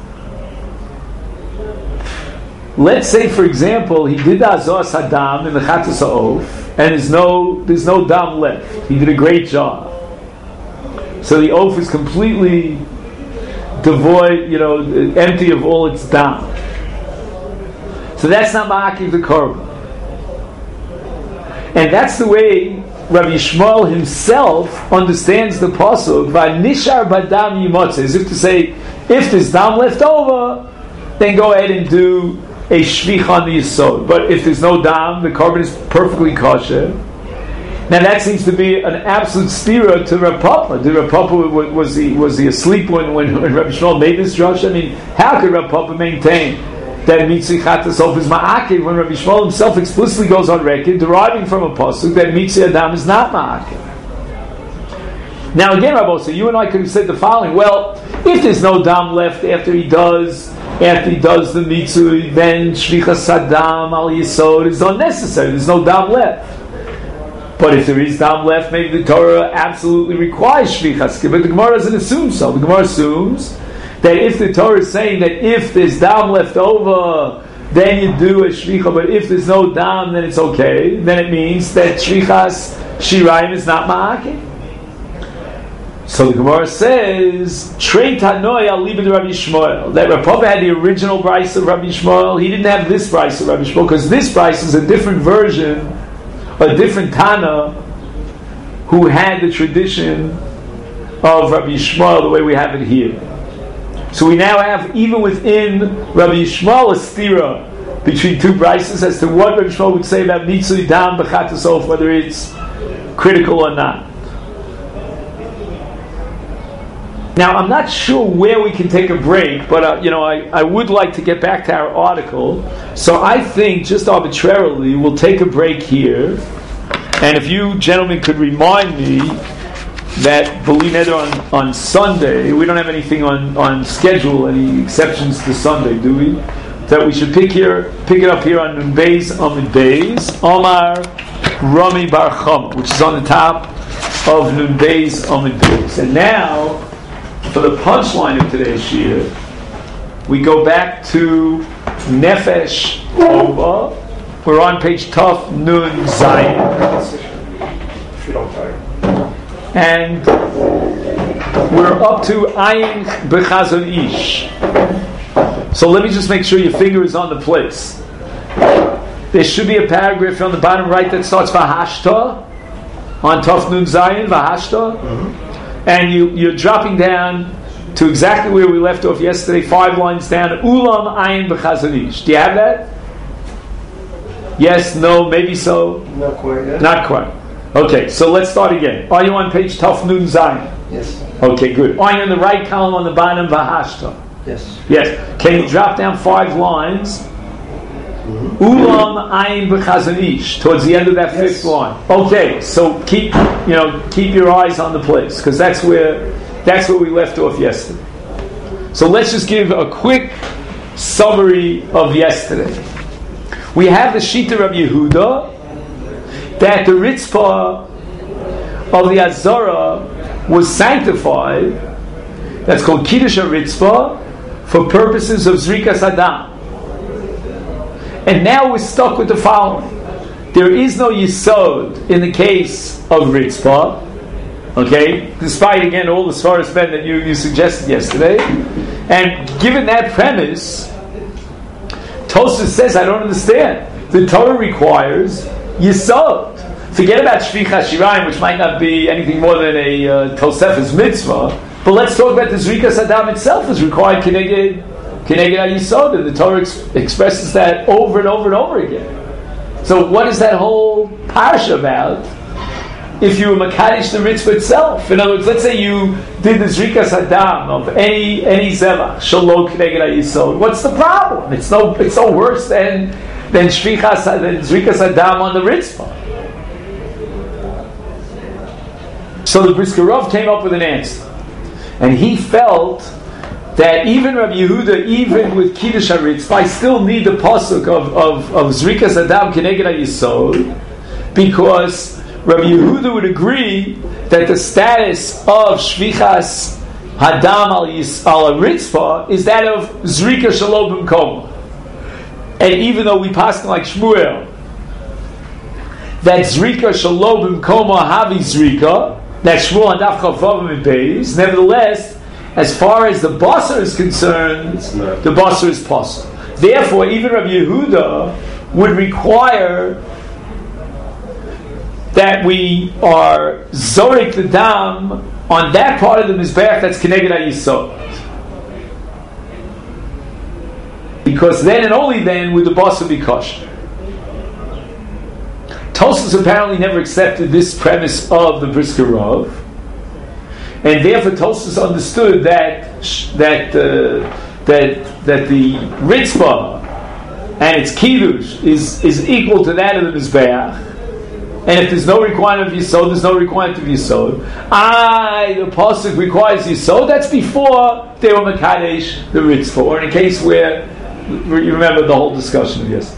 [SPEAKER 1] Let's say, for example, he did the Azos Hadam in the Chatas Ha'of, and there's no dam left. He did a great job. So the oaf is completely devoid, empty of all its dam. So that's not Ma'akiv the Korban. And that's the way Rabbi Yishmael himself understands the pasuk, V'nishar badam yimotzei, as if to say, if there's dam left over, then go ahead and do a shvich on the yisod. But if there's no dam, the korban is perfectly kosher. Now that seems to be an absolute stira to Rav Papa. Did Rav Papa, was he asleep when Rabbi Yishmael made this drush? I mean, how could Rav Papa maintain that Mitzvah Chatas Ha'of is Ma'akiv when Rabbi Yishmael himself explicitly goes on record, deriving from a pasuk, that Mitzvah Adam is not Ma'akiv? Now again, Rabbi, so you and I could have said the following: well, if there's no dam left after he does the mitzvah, then shvichas hadam al yisod is unnecessary. There's no dam left. But if there is dam left, maybe the Torah absolutely requires shvichas. But the Gemara doesn't assume so. The Gemara assumes that if the Torah is saying that if there's dam left over, then you do a shvicha. But if there's no dam, then it's okay. Then it means that shvichas shirayim is not ma'akev. So the Gemara says, Trei Tanoi al Libid Rabbi Yishmael, that Rav Papa had the original Brisa of Rabbi Yishmael. He didn't have this Brisa of Rabbi Yishmael, because this Brisa is a different version, a different Tana, who had the tradition of Rabbi Yishmael the way we have it here. So we now have, even within Rabbi Yishmael, a stira between two Brisas as to what Rabbi Yishmael would say about Mitzvah Dam B'Chatas Ha'of, whether it's critical or not. Now, I'm not sure where we can take a break, but I would like to get back to our article. So I think, just arbitrarily, we'll take a break here. And if you gentlemen could remind me that B'li Neder on Sunday, we don't have anything on schedule, any exceptions to Sunday, do we? That we should pick it up here on Nun Beis Amid Beis, Omar Rami Bar Chama, which is on the top of Nun Beis Amid Beis. And now, for the punchline of today's shir, we go back to Nefesh Ova. We're on page Taf Nun Zayin.
[SPEAKER 2] If you don't mind.
[SPEAKER 1] And we're up to Ayin B'Chazon Ish. So let me just make sure your finger is on the place. There should be a paragraph on the bottom right that starts Vahashta on Taf Nun Zayin, Vahashta. Mm-hmm. And you're dropping down to exactly where we left off yesterday, 5 lines down. Ulam Ayin B'Chazon Ish. Do you have that? Yes, no, maybe so?
[SPEAKER 2] Not quite yet.
[SPEAKER 1] Not quite. Okay, so let's start again. Are you on page Taf Nun Zayin?
[SPEAKER 2] Yes.
[SPEAKER 1] Okay, good. Are you in the right column on the bottom, Vahashta?
[SPEAKER 2] Yes.
[SPEAKER 1] Yes. Can you drop down 5 lines? Ulam ayin b'chazanish, towards the end of that 5th line. Okay, so keep your eyes on the place, because that's where we left off yesterday. So let's just give a quick summary of yesterday. We have the Shita of Yehuda that the Ritzpah of the Azara was sanctified. That's called Kiddush HaRitzpah for purposes of Zrikas Adam. And now we're stuck with the following. There is no Yisod in the case of Ritzpah. Okay? Despite, again, all the Svaras men that you suggested yesterday. And given that premise, Tosfos says, I don't understand. The Torah requires Yisod. Forget about Shvicha Shirayim, which might not be anything more than a Tosefes mitzvah. But let's talk about the Zrikas Adam itself is required Keneged HaYisod, and the Torah expresses that over and over and over again. So what is that whole parsha about if you were Makadish the Ritzvah itself? In other words, let's say you did the Zrikas Adam of any Zevach, Shalom Keneged HaYisod. What's the problem? It's no worse than Zrikas Adam on the Ritzvah. So the Brisker Rav came up with an answer. And he felt that even Rabbi Yehuda, even with Kiddush HaRitzpah, I still need the pasuk of Zrikas Adam Keneged HaYisod, because Rabbi Yehuda would agree that the status of Shvichas Hadam al HaRitzpah is that of Zrika Shalom B'mkoma. And even though we pass like Shmuel, that Zrika Shalom B'mkoma Havi Zrika, that Shmuel and Daf Chavavim and Beis, nevertheless, as far as the basar is concerned, the basar is possible. Therefore, even Rabbi Yehuda would require that we are zorik the dam on that part of the mizbeach that's Keneged HaYisod, because then and only then would the basar be kosher. Tosfos apparently never accepted this premise of the Brisker Rav, and therefore Tosfos understood that the Ritzpah and its Kiddush is equal to that of the Mizbeach, and if there's no requirement of Yisod, there's no requirement of Yisod. The pasuk requires Yisod. That's before they were Makadesh the Ritzpah, or in a case where you remember the whole discussion of yesterday.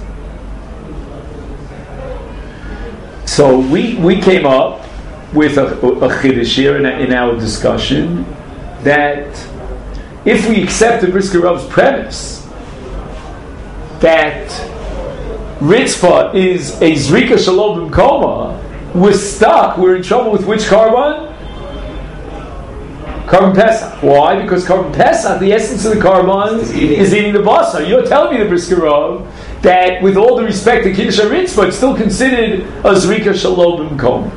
[SPEAKER 1] So we came up with a chiddush here in our discussion that if we accept the Brisker Rav's premise that Ritzpah is a Zrika Shalom B'mkoma, we're in trouble with which Karban? Karban Pesach. Why? Because Karban Pesach, the essence of the Karban is eating the basar. You're telling me, the Brisker Rav, that with all the respect to Kiddush HaRitzpah, it's still considered a Zrika Shalom B'mkoma.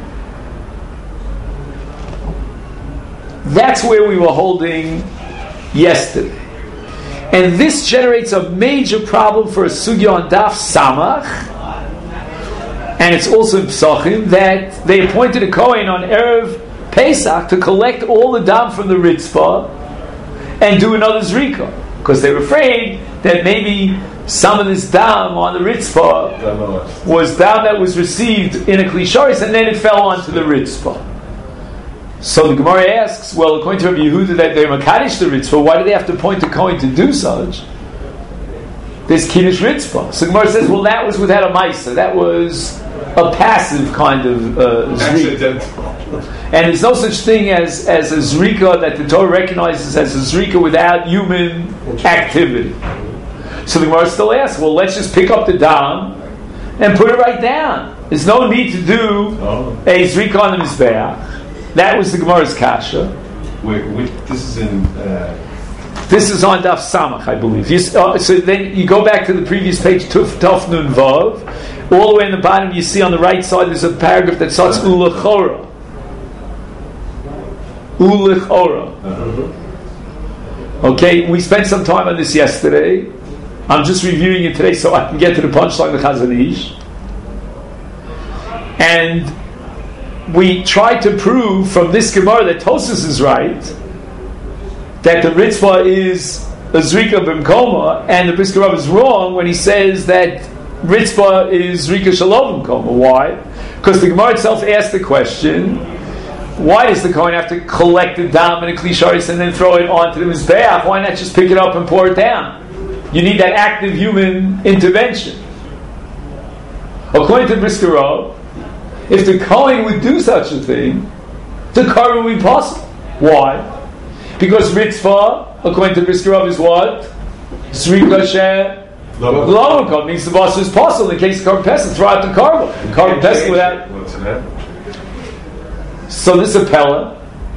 [SPEAKER 1] That's where we were holding yesterday. And this generates a major problem for a sugya on Daf Samach, and it's also in Psachim, that they appointed a Kohen on Erev Pesach to collect all the dam from the Ritzpah and do another Zrika, because they were afraid that maybe some of this dam on the Ritzpah was dam that was received in a Klisharis and then it fell onto the Ritzpah. So the Gemara asks, well, according to Rabbi Yehuda, that they're Makadish the Ritzpah, why do they have to appoint a Kohen to do such? There's Kiddush Ritzpah. So the Gemara says, well, that was without a Maisa. That was a passive kind of Zrika. And there's no such thing as a Zrika that the Torah recognizes as a Zrika without human activity. So the Gemara still asks, well, let's just pick up the dam and put it right down. There's no need to do a Zrika on the Mizbeach. That was the Gemara's kasha.
[SPEAKER 3] Wait, this is in...
[SPEAKER 1] This is on Daf Samach, I believe. So then you go back to the previous page, Tuf Nun Vav. All the way in the bottom, you see on the right side, there's a paragraph that starts Ulechora. Ulechora. Okay, we spent some time on this yesterday. I'm just reviewing it today so I can get to the punchline of the Chazon Ish. And we tried to prove from this Gemara that Tosfos is right, that the Ritzpah is a Zrika B'mkoma, and the Brisker Rav is wrong when he says that Ritzvah is Zrika Shalom B'mkoma. Why? Because the Gemara itself asked the question, why does the Kohen have to collect the dam in a Kli Sharis and then throw it onto the Mizbeach? Why not just pick it up and pour it down? You need that active human intervention. According to Brisker Rav, if the Kohen would do such a thing, the carbon would be possible. Why? Because Ritzvah, according to Brisker Rav, is what? Zrika Sheh means the boss is possible in case of carbon pesach, throw out the carbon. Carbon pesach without. So this appella,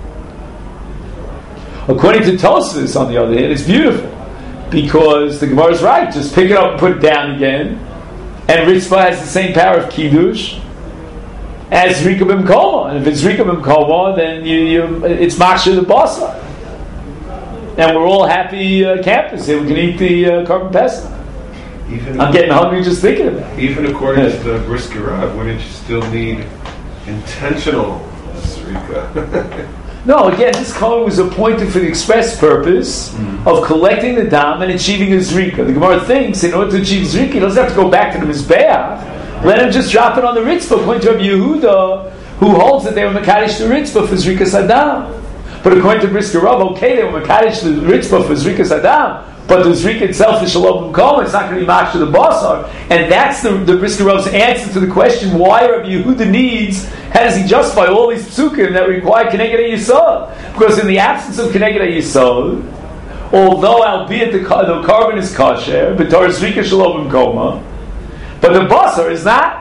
[SPEAKER 1] according to Tosfos, on the other hand, it's beautiful because the Gemara is right. Just pick it up and put it down again, and Ritzvah has the same power of kiddush as Zrika B'mkoma. And if it's Zrika B'mkoma, then it's Machshir the Basa. And we're all happy campers here. We can eat the carbon pesach. I'm getting hungry just thinking about it.
[SPEAKER 3] Even according to the Brisker Rav, wouldn't you still need intentional Zrika?
[SPEAKER 1] No, again, this Kohen was appointed for the express purpose of collecting the dam and achieving a Zrika. The Gemara thinks in order to achieve Zrika, he doesn't have to go back to the Mizbeach. Let him just drop it on the Ritzvah, according to Rabbi Yehuda, who holds that they were Mekadesh the Ritzvah for Zrika Sadam. But according to Brisker Rav, okay, they were Mekadesh the Ritzvah for Zrika Sadam, but the Zrika itself is Shalom B'mkoma, it's not going to be Machshir the Basar. And that's the Brisker Rav's answer to the question why Rabbi Yehuda needs, how does he justify all these psukim that require Keneged HaYisod? Because in the absence of Keneged HaYisod, although albeit the carbon is kosher, but Torah Zrika Shalom B'mkoma, but the Basar is not.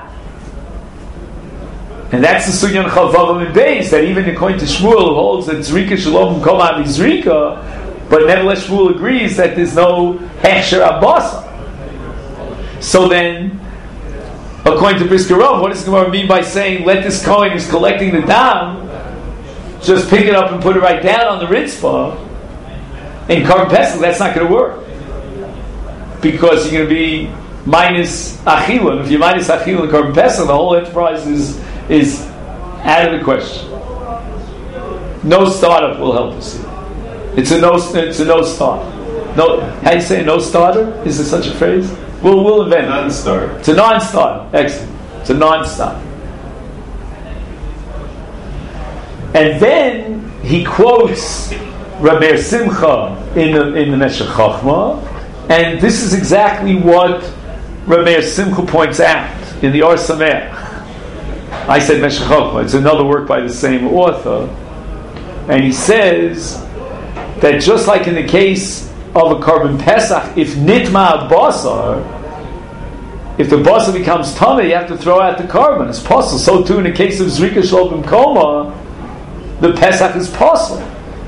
[SPEAKER 1] And that's the Sugyan Chavavam and Beis, that even according to Shmuel, who holds that Zrika Shalom B'mkoma is Zrika, but nevertheless Shmuel agrees that there's no Hechsher Abbasa. So then, according to Brisker Rav, what does the Gemara mean by saying, let this Kohen who's collecting the dam, just pick it up and put it right down on the Ritzvah, in Carbon Pesach? That's not going to work. Because you're going to be minus Achila. If you're minus Achila in Carbon Pesach, the whole enterprise is out of the question. No startup will help us here. It's a no start. No, how do you say no starter? Is there such a phrase? We'll invent it.
[SPEAKER 3] Non-starter.
[SPEAKER 1] It's a non-starter. Excellent. It's a non-starter. And then he quotes Rabbi Simcha in the Meshech Chochmah, and this is exactly what Rabbi Simcha points out in the Or Sameach. I said Meshech Chochmah. It's another work by the same author, and he says that just like in the case of a carbon pesach, if nitma basar, if the basar becomes tameh, you have to throw out the carbon. It's possible. So too in the case of Zrika Shalom B'mkoma, the pesach is possible.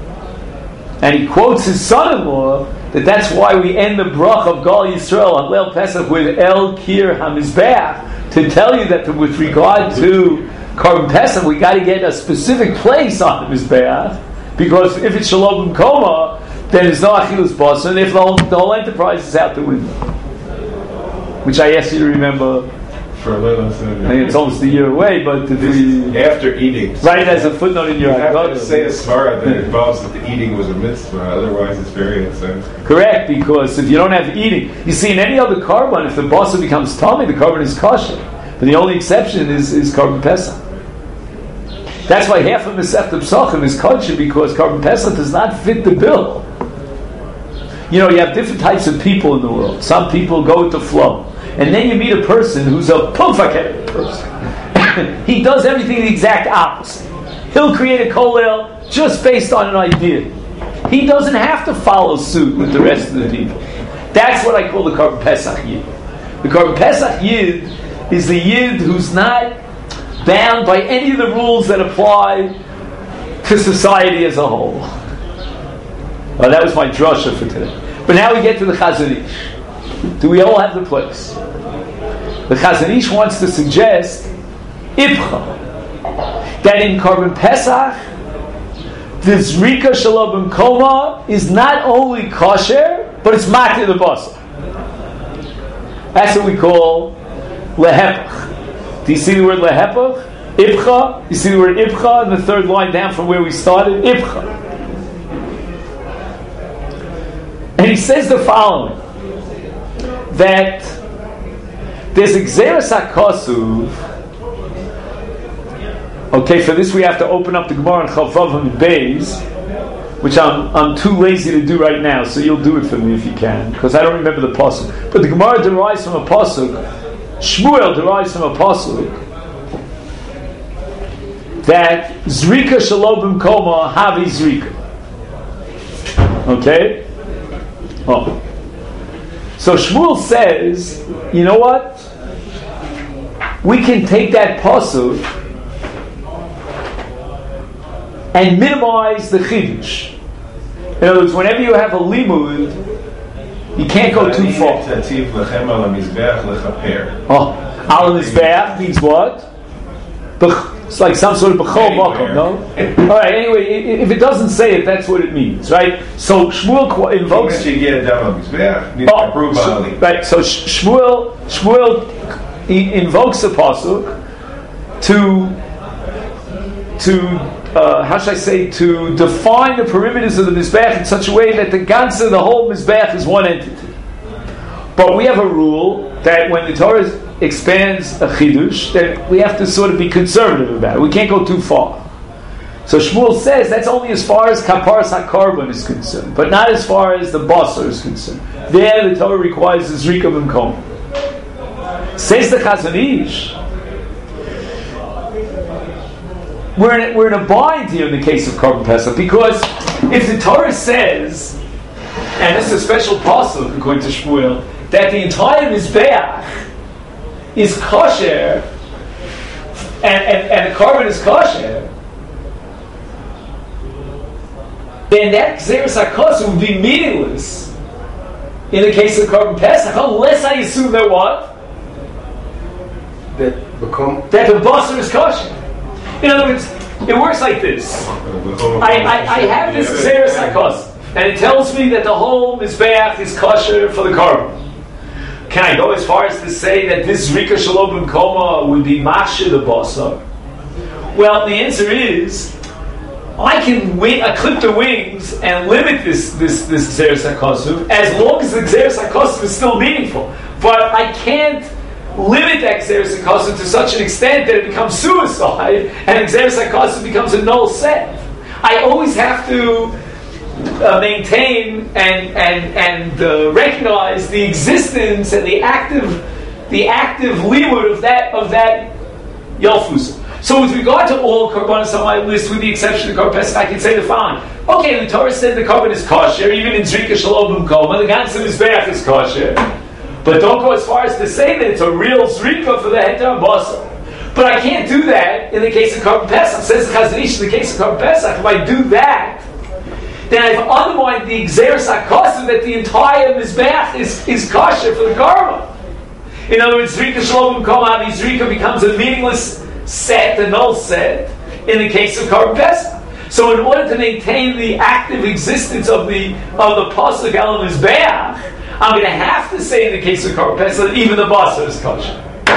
[SPEAKER 1] And he quotes his son-in-law that that's why we end the brach of Gal Yisrael on Leil Pesach with El Kir HaMizbeach, to tell you that with regard to carbon pesach, we got to get a specific place on the Mizbeach. Because if it's Shalom B'mkoma, then there's no Achilus Basar, and if the whole enterprise is out the window. Which I asked you to remember.
[SPEAKER 3] For a little
[SPEAKER 1] I think it's almost a year away, but
[SPEAKER 3] after eating.
[SPEAKER 1] Right as a footnote in your
[SPEAKER 3] You have to say a svara that involves that the eating was a mitzvah, otherwise it's very insensitive.
[SPEAKER 1] Correct, because if you don't have eating, you see in any other carbon, if the basar becomes tummy, the carbon is kosher. But the only exception is carbon pesach. That's why half of Masechta Pesachim is kosher, because carbon pesach does not fit the bill. You know, you have different types of people in the world. Some people go with the flow. And then you meet a person who's a pumfaket person. He does everything the exact opposite. He'll create a kollel just based on an idea. He doesn't have to follow suit with the rest of the people. That's what I call the Carbon Pesach Yid. The Carbon Pesach Yid is the Yid who's not bound by any of the rules that apply to society as a whole. Well, that was my drasha for today. But now we get to the Chazon Ish. Do we all have the place? The Chazon Ish wants to suggest Ibcha, that in Carbon Pesach, the Zrika Shalom B'mkoma is not only kosher, but it's matir the basar. That's what we call lehepach. Do you see the word lehepach? Ibcha. You see the word Ibcha in the third line down from where we started? Ibcha. And he says the following, that there's Gzeras HaKosuv. Okay, for this we have to open up the Gemara in Chavav and Beis, which I'm too lazy to do right now, so you'll do it for me if you can, because I don't remember the pasuk. But the Gemara derives from a pasuk, Shmuel derives from a pasuk, that Zrika Shalom B'mkoma Havi Zrika. Okay? Oh. So Shmuel says, you know what? We can take that pasuk and minimize the chidush. In other words, whenever you have a limud, you can't go too far. Oh, al mizbeach means what? It's like some sort of b'chol makom, no? All right. Anyway, if it doesn't say it, that's what it means, right? So Shmuel invokes. Right. So Shmuel he invokes a pasuk to how should I say, to define the perimeters of the Mizbeach in such a way that the ganze, the whole Mizbeach is one entity. But we have a rule that when the Torah expands a chidush, that we have to sort of be conservative about it. We can't go too far. So Shmuel says that's only as far as Kaparas HaKarban is concerned, but not as far as the Basar is concerned. There the Torah requires the Zrika B'mkom. Says the Chazon Ish, we're in a bind here in the case of Korban Pesach, because if the Torah says, and this is a special pasuk according to Shmuel, that the entire Mizbeach is kosher and the korban is kosher, then that Gzeras HaKosuv would be meaningless in the case of Korban Pesach, unless I assume that what? That the basar is kosher. In other words, it works like this. I have this Gzeras HaKosuv, and it tells me that the whole Mizbeach is kosher for the korban. Can I go as far as to say that this Zrika Shalom B'mkoma would be Masha the Basar? Well, the answer is, I can clip the wings and limit this Gzeras HaKosuv as long as the Gzeras HaKosuv is still meaningful. But I can't limit that Gzeras HaKosuv to such an extent that it becomes suicide and Gzeras HaKosuv becomes a null set. I always have to maintain and recognize the existence and the active limud of that Yalfus. So with regard to all korbanos on my list, with the exception of Korban Pesach, I can say the following. Okay, the Torah said the korban is kosher, even in Zrika Shalom B'mkoma, the ganze Mizbeach is kosher. But don't go as far as to say that it's a real Zrika for the Heter Basar. But I can't do that in the case of Korban Pesach. Says the Chazon Ish in the case of Korban Pesach, if I do that, then I've undermined the Gzeras HaKosuv that the entire Mizbeach is kosher for the korban. In other words, Zrika Shalom B'mkoma, Zrika becomes a meaningless set, a null set, in the case of Korban Pesach. So in order to maintain the active existence of the Pasuk al Mizbeach, I'm going to have to say in the case of Korban Pesach that even the Basar is kosher.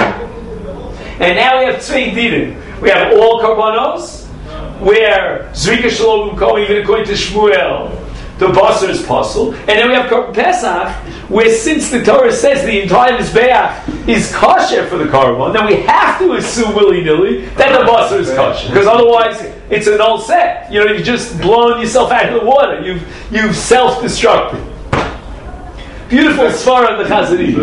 [SPEAKER 1] And now we have Tzvei Dinim. We have all korbanos, where Zrika Shalom B'mkoma, even according to Shmuel, the Basar is possible. And then we have Korban Pesach, where since the Torah says the entire Mizbeach is kosher for the korban, then we have to assume willy-nilly that the Basar is kosher, because otherwise it's a null set. You know, you've just blown yourself out of the water. You've self-destructed. Beautiful svara of the Chazon Ish.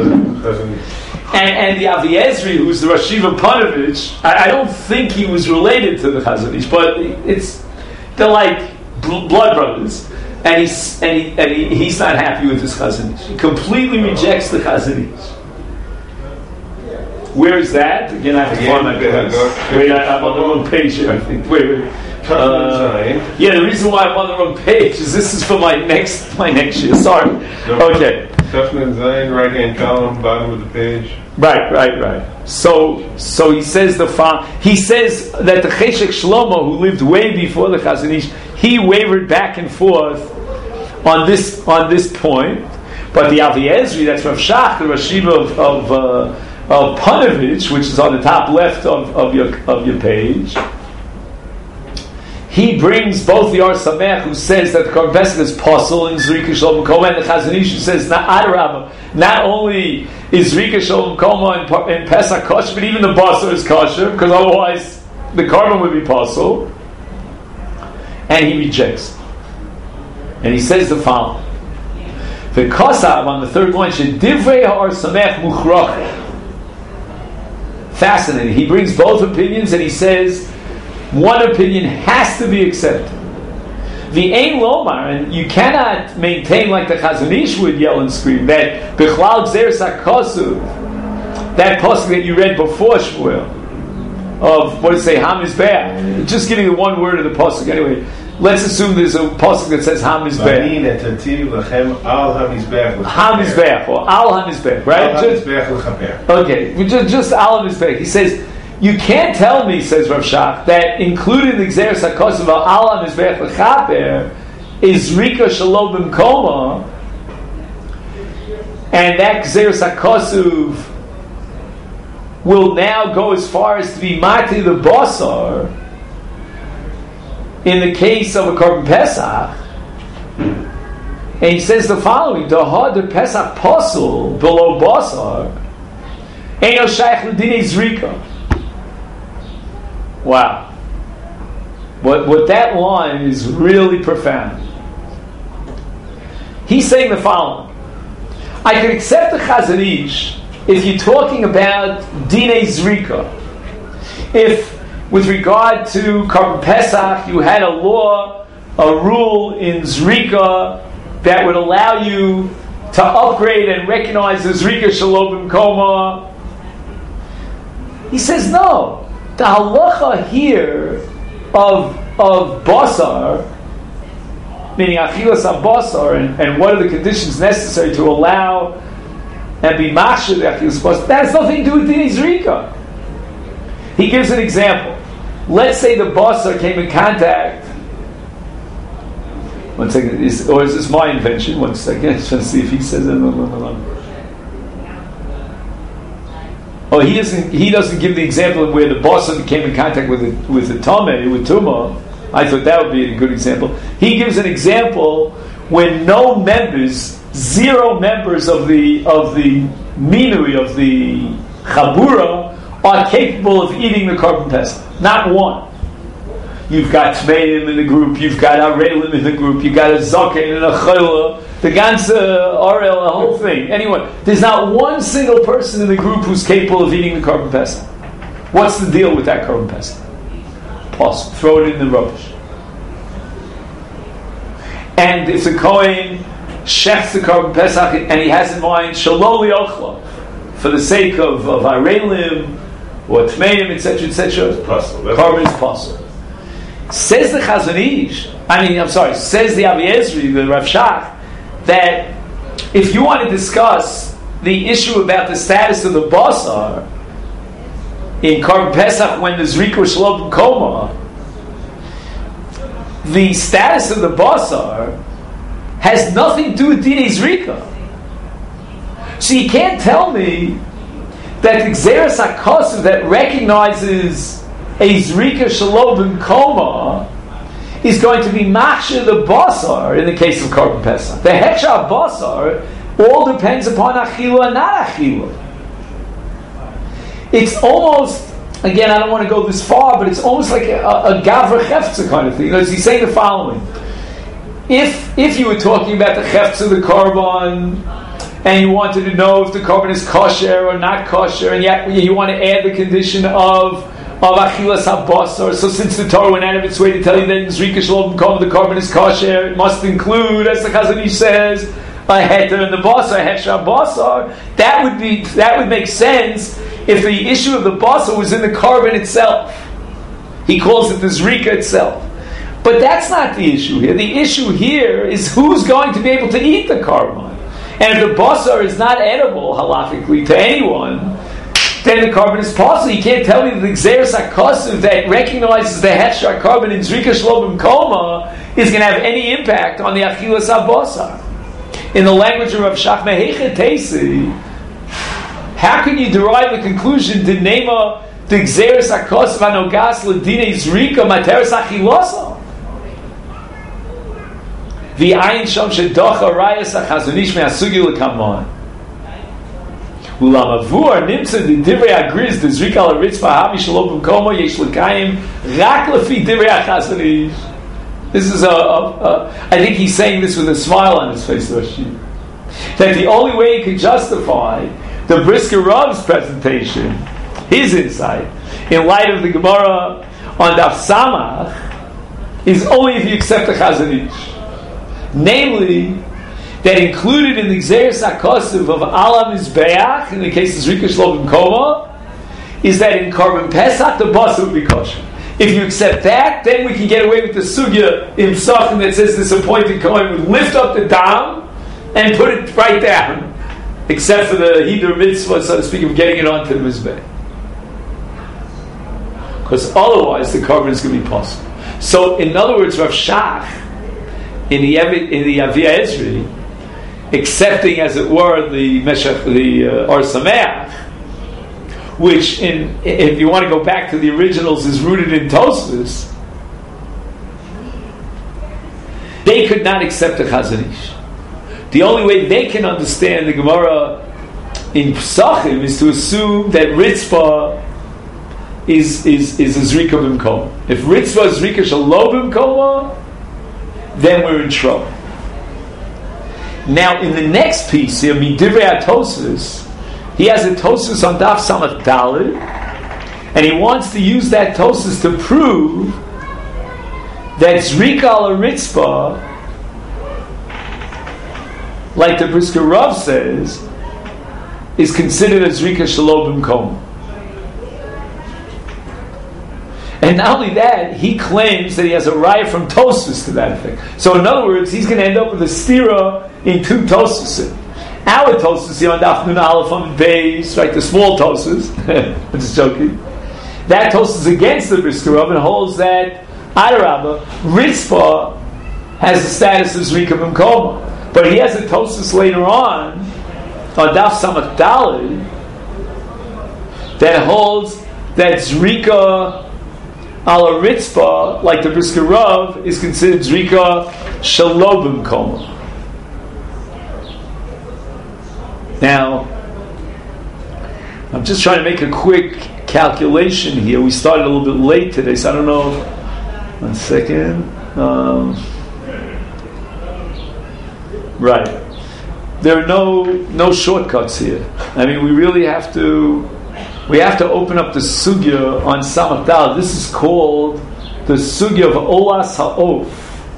[SPEAKER 1] And the Avi Ezri, who's the Rashiva Panovich, I don't think he was related to the Chazon Ish, but they're like blood brothers. And he's not happy with this Chazon Ish. He completely rejects the Chazon Ish. Where is that? Again, I have to find my place. Wait, I'm on the wrong page here, I think. Wait. Yeah, the reason why I'm on the wrong page is this is for my next year. Sorry. Okay.
[SPEAKER 3] Teflon Zayin, right-hand column, bottom of the page.
[SPEAKER 1] Right. So he says that the Cheshek Shlomo, who lived way before the Chazon Ish, he wavered back and forth on this point. But the Avi Ezri, that's Rav Shach, the Rashiva of Panovich, which is on the top left of your page, he brings both the Or Samech, who says that the Korban Pesach is possible in Zrika Shalom Koma, and the Chazon Ish, who says not only is Zrika Shalom Koma in Pesach kosher, but even the basar is kosher, because otherwise the carbon would be possible. And he rejects. And he says the following: the Kosav on the third line, Shedivrei Or Samech Muchrach. Fascinating. He brings both opinions, and he says one opinion has to be accepted. The Ein Lomar, and you cannot maintain like the Chazon Ish would yell and scream that Bichlal Gzeres HaKosuv, that pasuk that you read before Shmuel, of what does it say, Hamizbeach. Just giving the one word of the pasuk. Anyway, let's assume there's a pasuk that says Hamizbeach. Hamizbeach or Al Hamizbeach, right? Okay, just Al Hamizbeach. He says, you can't tell me, says Rav Shach, that including the Gzeres HaKosuv Al Hamizbeach L'Chaper is Rika Shalom B'Mkoma, and that Gzeres HaKosuv will now go as far as to be Mati the Basar in the case of a Korban Pesach. And he says the following: Dahad the Pesach Pasul below Basar Eino Shaykh L'Dinei Zrika. Wow. What that line is really profound. He's saying the following: I could accept the Chazon Ish if you're talking about Dinei Zrika. If, with regard to Korban Pesach, you had a law, a rule in Zrika that would allow you to upgrade and recognize the Zrika Shalom B'Mkoma. He says no. The halacha here of basar, meaning achilas basar, and what are the conditions necessary to allow and be machshir the achilas basar, that has nothing to do with Dinei Zrika. He gives an example. Let's say the basar came in contact. One second, is this my invention? One second, I'm trying to see if he says it. Oh, he doesn't give the example of where the basar came in contact with the tameh, with tumah. I thought that would be a good example. He gives an example when no members, zero members of the minui, of the chabura, are capable of eating the Korban Pesach. Not one. You've got Tmeim in the group, you've got Arelim in the group, you've got a Zaken and a Chayla, the ganze Orel, the whole thing. Anyone. There's not one single person in the group who's capable of eating the Korban Pesach. What's the deal with that Korban Pesach? Pause. Throw it in the rubbish. And if the Kohen shechs the Korban Pesach and he has in mind Shalom Li'ochla, for the sake of Arelim or Tmeim, etc., Korban is possible. Says the Chazon Ish, says the Avi Ezri, the Rav Shach, that if you want to discuss the issue about the status of the basar in Korban Pesach when there's Rika Shalom Koma, the status of the basar has nothing to do with Dinei Zrika. So you can't tell me that the Gzeres HaKosuv that recognizes a Zrika Shalom B'Mkoma is going to be machshir the basar in the case of Korban Pesach. The heksha basar all depends upon achila and not achila. It's almost, again, I don't want to go this far, but it's almost like a gavra chefza kind of thing. He's saying the following: if you were talking about the chefza, the korban, and you wanted to know if the korban is kosher or not kosher, and yet you want to add the condition of achilas habasar. So since the Torah went out of its way to tell you that in Zrika Shalom B'Mkoma the korban is kosher, it must include, as the Chazon Ish says, a heter in the basar, hechsha basar. That would make sense if the issue of the basar was in the korban itself. He calls it the Zrika itself. But that's not the issue here. The issue here is who's going to be able to eat the korban. And if the basar is not edible halachically to anyone, then the korban is possible. You can't tell me that the Gzeres HaKosuv that recognizes the Hechsha korban in Zrika Shalom B'Mkoma is going to have any impact on the Achilas HaBasar. In the language of Rav Shach Mehechet Teisi, how can you derive the conclusion to name the Gzeres HaKosuv Anogas L'Dinei Zrika Materes Achilasa? V'ayin sham shedocha rayas hachazonish me'asugi l'kamon. Ulamavur nimtza the divrei agriz the zrika al ritzva havi shalom b'mkomo yesh l'kayim rak lefi divrei hachazonish. This is I think he's saying this with a smile on his face, that the only way he could justify the Brisker Rav's presentation, his insight, in light of the Gemara on Daf Samach, is only if you accept the Chazon Ish. Namely, that included in the Gzeres HaKosiv of Ala Mizbeach, in the case of Zrika Shlo B'mkomo, is that in Korban Pesach, the Basa would be kosher. If you accept that, then we can get away with the sugya in Psachim that says this appointed Kohen would lift up the dam and put it right down, except for the Hidur mitzvah, so to speak, of getting it onto the Mizbeh. Because otherwise the korban is going to be possible. So, in other words, Rav Shach, in the Avia Ezri, accepting, as it were, the Or Sameach, which, if you want to go back to the originals, is rooted in Tosfos, they could not accept the Chazon Ish. The only way they can understand the Gemara in Psachim is to assume that Ritzvah is a Zrika B'mkomo. If Ritzvah is Zrika Shelo B'mkomo, then we're in trouble. Now, in the next piece here, Midivrei HaTosfos, he has a Tosfos on Daf Samach Daled, and he wants to use that Tosfos to prove that Zrika al Ritzvah, like the Brisker Rav says, is considered a Zrika Shelo B'mkomo. And not only that, he claims that he has a raya from Tosfos to that effect. So in other words, he's going to end up with a stira in two Tosfos. Our Tosfos here on Daf Nun Aleph on Beis, right, the small Tosfos, I'm just joking. That Tosfos against the Brisker Rav and holds that Adarabba, Ritzvah has the status of Zrika B'mkomo. But he has a Tosfos later on Daf Samach Daled, that holds that Zrika Ala Ritzvah, like the Brisker Rav, is considered Zrika Shelo B'mkomo. Now, I'm just trying to make a quick calculation here. We started a little bit late today, so I don't know. 1 second. Right. There are no shortcuts here. I mean, we really have to open up the sugya on Samach Daled. This is called the sugya of Olas Ha'of.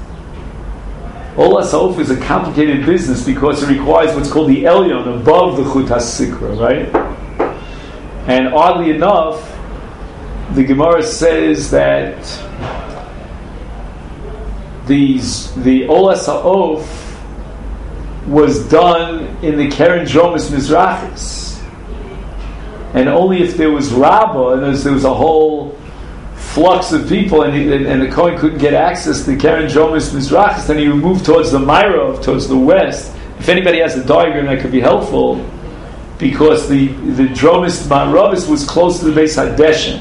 [SPEAKER 1] Olas Ha'of is a complicated business because it requires what's called the Elyon, above the Chut HaSikra, right? And oddly enough, the Gemara says that the Olas Ha'of was done in the Keren Dromis Mizrachis. And only if there was Rabbah, and there was a whole flux of people, and the Kohen couldn't get access to the Keren Dromis Mizrachis, then he would move towards the Ma'arav, towards the west. If anybody has a diagram that could be helpful, because the Dromis Ma'aravis was close to the Beis HaDeshen,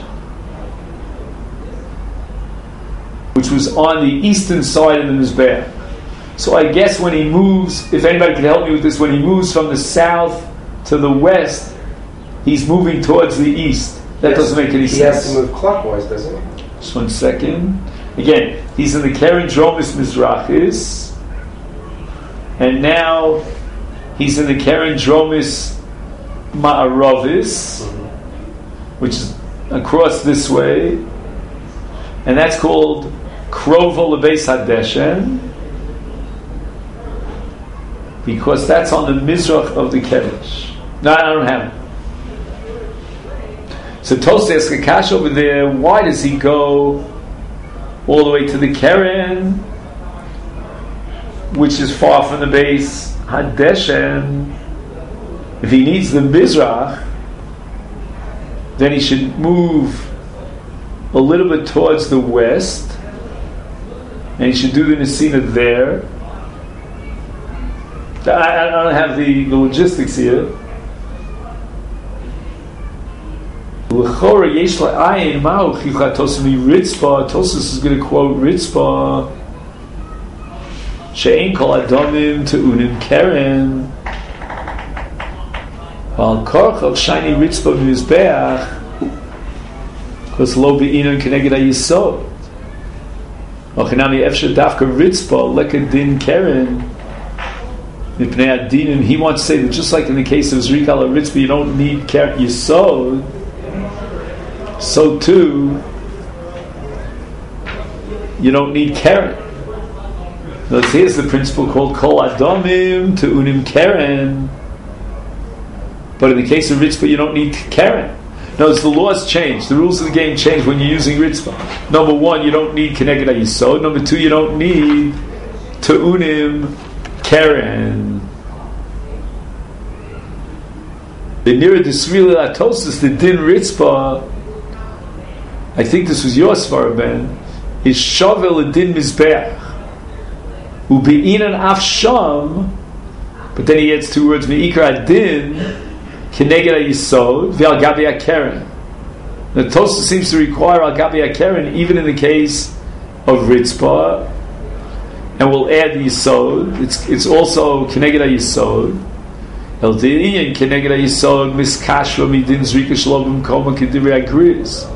[SPEAKER 1] which was on the eastern side of the Mizbeach. So I guess when he moves, if anybody can help me with this, when he moves from the south to the west, he's moving towards the east. That doesn't make any sense. He
[SPEAKER 2] has to move clockwise, doesn't he?
[SPEAKER 1] Just 1 second. Again, he's in the Keren Dromis Mizrachis, and now he's in the Keren Dromis Ma'aravis, which is across this way, and that's called Krovo LeBeis HaDeshen, because that's on the Mizrach of the Kedesh. No, I don't have it. So Tosfos asks a kash over there, why does he go all the way to the Keren, which is far from the Beis HaDeshen? If he needs the Mizrach, then he should move a little bit towards the west, and he should do the Nesina there. I don't have the logistics here. Tosus is going to quote Ritzpah. She'ein kol adomim te'unim keren Val korchov shiny ritzba mizbeach because lo be'inon keneged ha'yisod ochinami efshe dafka ritzba lekadin keren mipnei adinim. He wants to say that just like in the case of Zrika al ritzba you don't need keren yisod, so too you don't need keren. Now here's the principle called kol adomim te'unim keren. But in the case of Ritzpah, you don't need Keren. Notice the laws change. The rules of the game change when you're using Ritzpah. Number one, you don't need Keneged HaYisod. Number two, you don't need Te'unim Keren. The nearer the Srila Atosis, the Din Ritzpah, I think this was your Svara, Ben, is Shavel Din Mizbeach. U'be'inan af sham, but then he adds two words, Me'ikar Adin, Keneged HaYisod v'al gabi HaKeren. The Tosfos seems to require al gabi HaKeren even in the case of Ritzpah, and we'll add the Yisod. It's also Keneged HaYisod. El De'inyan Keneged HaYisod miskashva midin zrika shelo b'mkoma k'divrei HaGriz.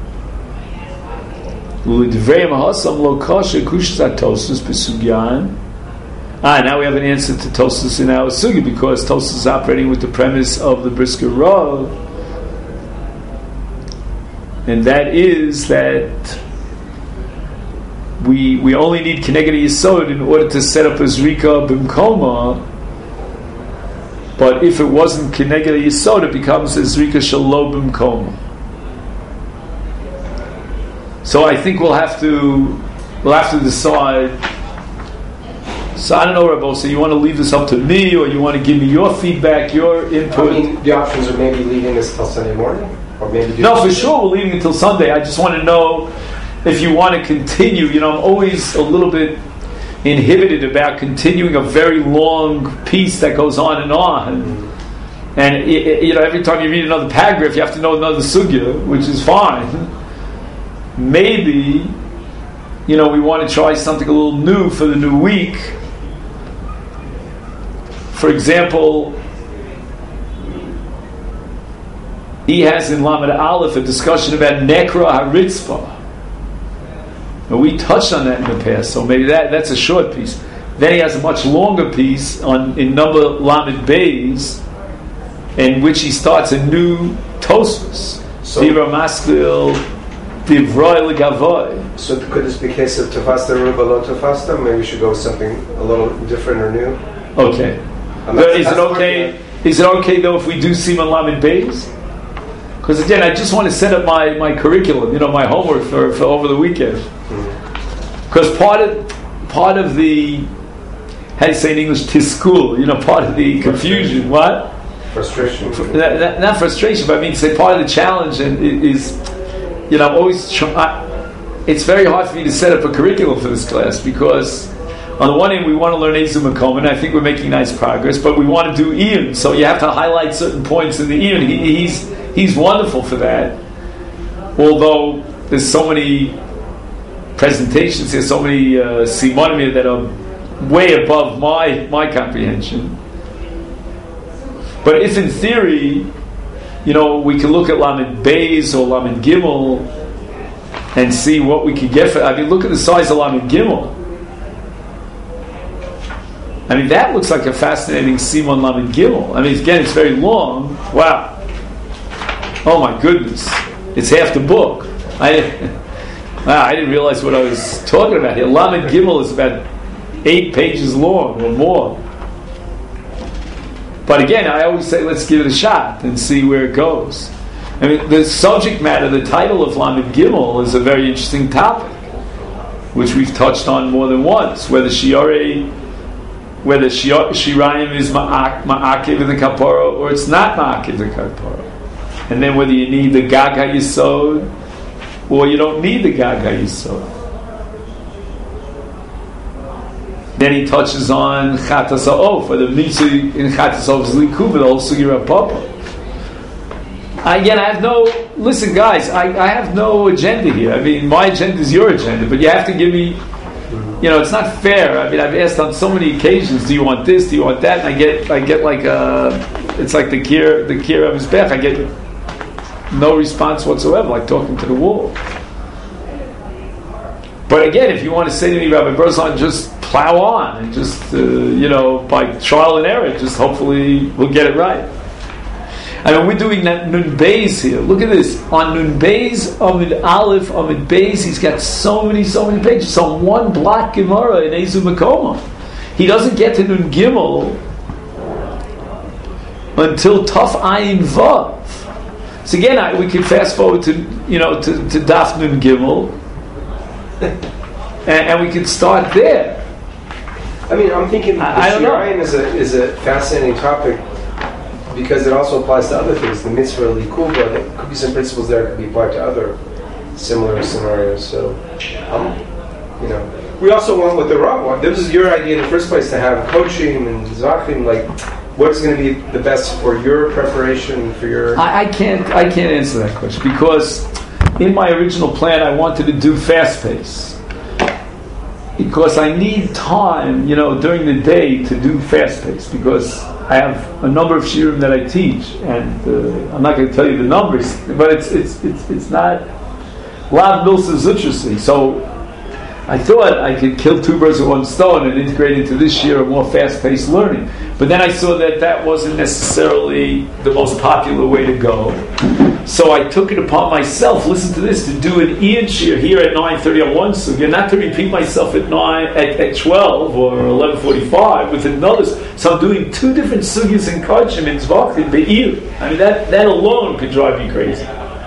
[SPEAKER 1] U'l'divrei mahasam lo kasha kushas HaTosfos b'sugyan. Now we have an answer to Tosfos in our sugi because Tosfos is operating with the premise of the Brisker Rav, and that is that we only need Keneged Yisod in order to set up a Zrika B'mkoma, but if it wasn't Keneged Yisod, it becomes a Zrika Shelo B'mkoma. So I think we'll have to decide. So I don't know, Rabbi, so you want to leave this up to me, or you want to give me your feedback, your input?
[SPEAKER 2] I mean, the options are maybe leaving this till Sunday morning, or maybe
[SPEAKER 1] no, for sure we're leaving until Sunday. I just want to know if you want to continue. You know, I'm always a little bit inhibited about continuing a very long piece that goes on, and you know, every time you read another paragraph, you have to know another sugya, which is fine. Maybe, you know, we want to try something a little new for the new week. For example, he has in Lamed Aleph a discussion about Nekra HaRitzpah. And we touched on that in the past, so maybe that's a short piece. Then he has a much longer piece in number Lamed Beis, in which he starts a new Tosfos. Dibra Maskil, Divroi Legavoy.
[SPEAKER 2] So could this be a case of Tafasta Ruba Lo Tafasta? Maybe we should go with something a little different or new?
[SPEAKER 1] Okay. Is it okay? Is it okay though if we do Siman Lamed Beis? Because again, I just want to set up my curriculum, you know, my homework for over the weekend. Because part of the, how do you say in English, tiskul, you know, part of the confusion, what?
[SPEAKER 2] Frustration.
[SPEAKER 1] Not frustration, but I mean, say part of the challenge is, you know, I'm always it's very hard for me to set up a curriculum for this class because on the one hand we want to learn Ezu Makom, and I think we're making nice progress, but we want to do Iyun, so you have to highlight certain points in the Iyun. He's wonderful for that, although there's so many presentations here, so many simanim here that are way above my comprehension. But if in theory, you know, we can look at Lamed Beis or Lamed Gimel and see what we could get for. I mean, look at the size of Lamed Gimel. I mean, that looks like a fascinating Simon Lamed Gimel. I mean, again, it's very long. Wow. Oh my goodness. It's half the book. I didn't realize what I was talking about here. Lamed Gimel is about 8 pages long or more. But again, I always say, let's give it a shot and see where it goes. I mean, the subject matter, the title of Lamed Gimel is a very interesting topic, which we've touched on more than once. Whether Shirayim is ma'akiv in the kapara or it's not ma'akiv in the kapara, and then whether you need the Gag HaYisod or you don't need the Gag HaYisod. Then he touches on Chatas HaOf, or the mitzvah in Chatas HaOf is Likuv, the whole Sugi Rapapa. Again, listen guys, I have no agenda here. I mean, my agenda is your agenda, but you have to give me You know, it's not fair. I mean, I've asked on so many occasions, do you want this, do you want that? And I get like it's like the kier of his bech. I get no response whatsoever, like talking to the wall. But again, if you want to say to me, Rabbi Berzon, just plow on and just, by trial and error, just hopefully we'll get it right. I mean, we're doing that Nun Beis here. Look at this. On Nun Beis, Amid Aleph, Amid Beis, he's got so many pages. On one block Gemara in Ezu Makoma. He doesn't get to Nun Gimel until Taf Ayin Vav. So again, we can fast forward to Daf Nun Gimel, and we can start there.
[SPEAKER 2] I mean, I'm thinking Shirayim is a fascinating topic because it also applies to other things. The mitzvah likuba, there could be some principles there that could be applied to other similar scenarios. So, we also went with the Rav one. This was your idea in the first place to have coaching and zachim. Like, what is going to be the best for your preparation for your? I can't
[SPEAKER 1] answer that question because in my original plan I wanted to do fast pace. Because I need time, during the day to do fast pace. Because I have a number of shiurim that I teach, and I'm not going to tell you the numbers, but it's not lav milsa zutrasi. So I thought I could kill two birds with one stone and integrate into this year a more fast-paced learning. But then I saw that wasn't necessarily the most popular way to go. So I took it upon myself, listen to this, to do an Ian Shir here at 9:30 on one sugya, not to repeat myself at 12 or 11:45 with another. So I'm doing two different sugyas in Kachim in Zvachim Be'ir. I mean, that alone could drive me crazy.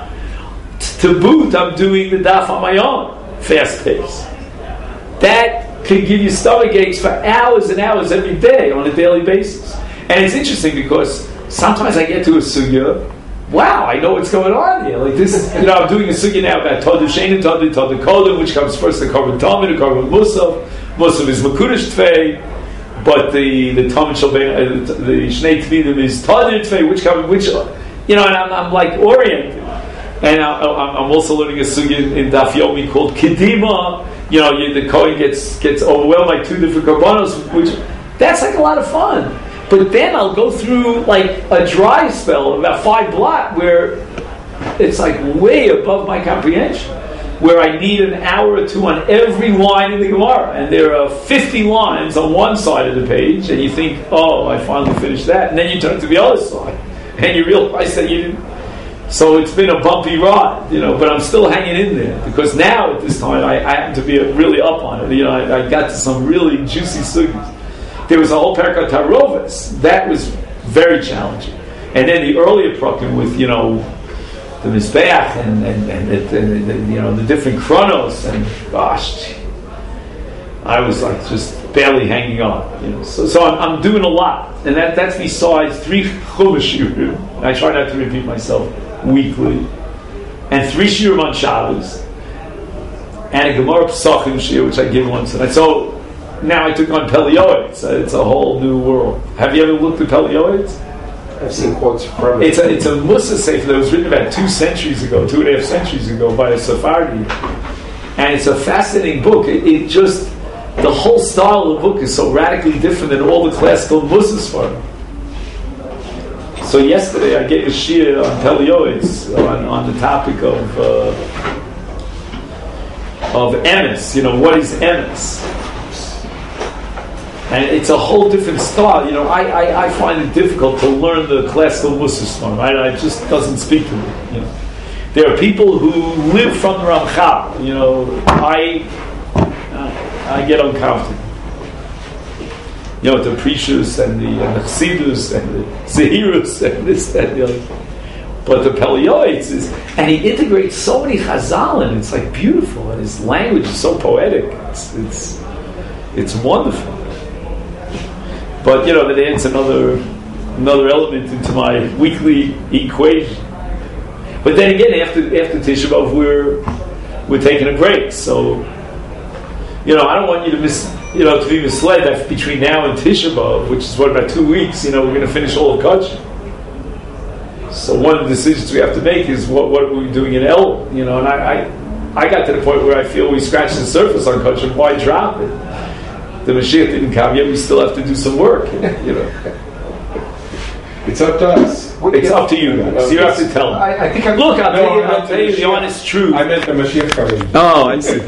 [SPEAKER 1] To boot, I'm doing the daf on my own, fast pace. That could give you stomach aches for hours and hours every day on a daily basis. And it's interesting because sometimes I get to a sugya, wow, I know what's going on here. Like this is, I'm doing a sugya now about Todu Shein, Todu Kodim, which comes first, the Korban Talmud, the Korban Musaf. Musaf is Makudish Tvei, but the Talmud Shalbein, the Shnei Tvidim is Todu Tvei, which, and I'm like oriented. And I'm also learning a sugya in Daf Yomi called Kedima. The Kohen gets overwhelmed by two different korbanos, which that's like a lot of fun. But then I'll go through like a dry spell of about 5 blot where it's like way above my comprehension, where I need an hour or two on every line in the Gemara, and there are 50 lines on one side of the page, and you think, oh, I finally finished that, and then you turn to the other side, and you realize that you didn't. So it's been a bumpy ride, but I'm still hanging in there because now at this time I happen to be really up on it. I got to some really juicy sugyas. There was a whole Perkat Tarovis that was very challenging, and then the earlier prakim with the Mizbeach and the different chronos, and gosh, I was like just barely hanging on. So I'm doing a lot, and that's besides 3 chumash shiurim. I try not to repeat myself weekly, and 3 shiurim on Shabbos, and a Gemara Pesachim shiur which I give once a night. So now I took on Pelioids. It's a whole new world. Have you ever looked at Pelioids?
[SPEAKER 2] I've seen quotes from it.
[SPEAKER 1] It's a Musa Sefer that was written about 2.5 centuries ago by a Sephardi, and it's a fascinating book. It just, the whole style of the book is so radically different than all the classical Musa Sfarim. So yesterday I gave a shiur on Pelioids on the topic of emes. What is emes? And it's a whole different style. I find it difficult to learn the classical Musa Sfarim. It just doesn't speak to me. There are people who live from the Ramchal. I get uncomfortable. The Prishus and the Chassidus and the Zehirus and this, that, and the other. But the Pelioids is, and he integrates so many Chazal, and it's like beautiful, and his language is so poetic. It's wonderful. But that adds another element into my weekly equation. But then again, after Tisha B'Av, we're taking a break. So I don't want you to to be misled that between now and Tisha B'Av, which is about 2 weeks, we're going to finish all of Kachim. So one of the decisions we have to make is what are we doing in El? And I got to the point where I feel we scratched the surface on kosher. Why drop it? The Mashiach didn't come yet. We still have to do some work.
[SPEAKER 3] It's up to us.
[SPEAKER 1] It's up to you guys. You have to tell them.
[SPEAKER 2] I think
[SPEAKER 1] Look, I'll tell you the honest truth.
[SPEAKER 3] I meant the Mashiach coming.
[SPEAKER 1] Oh, I see.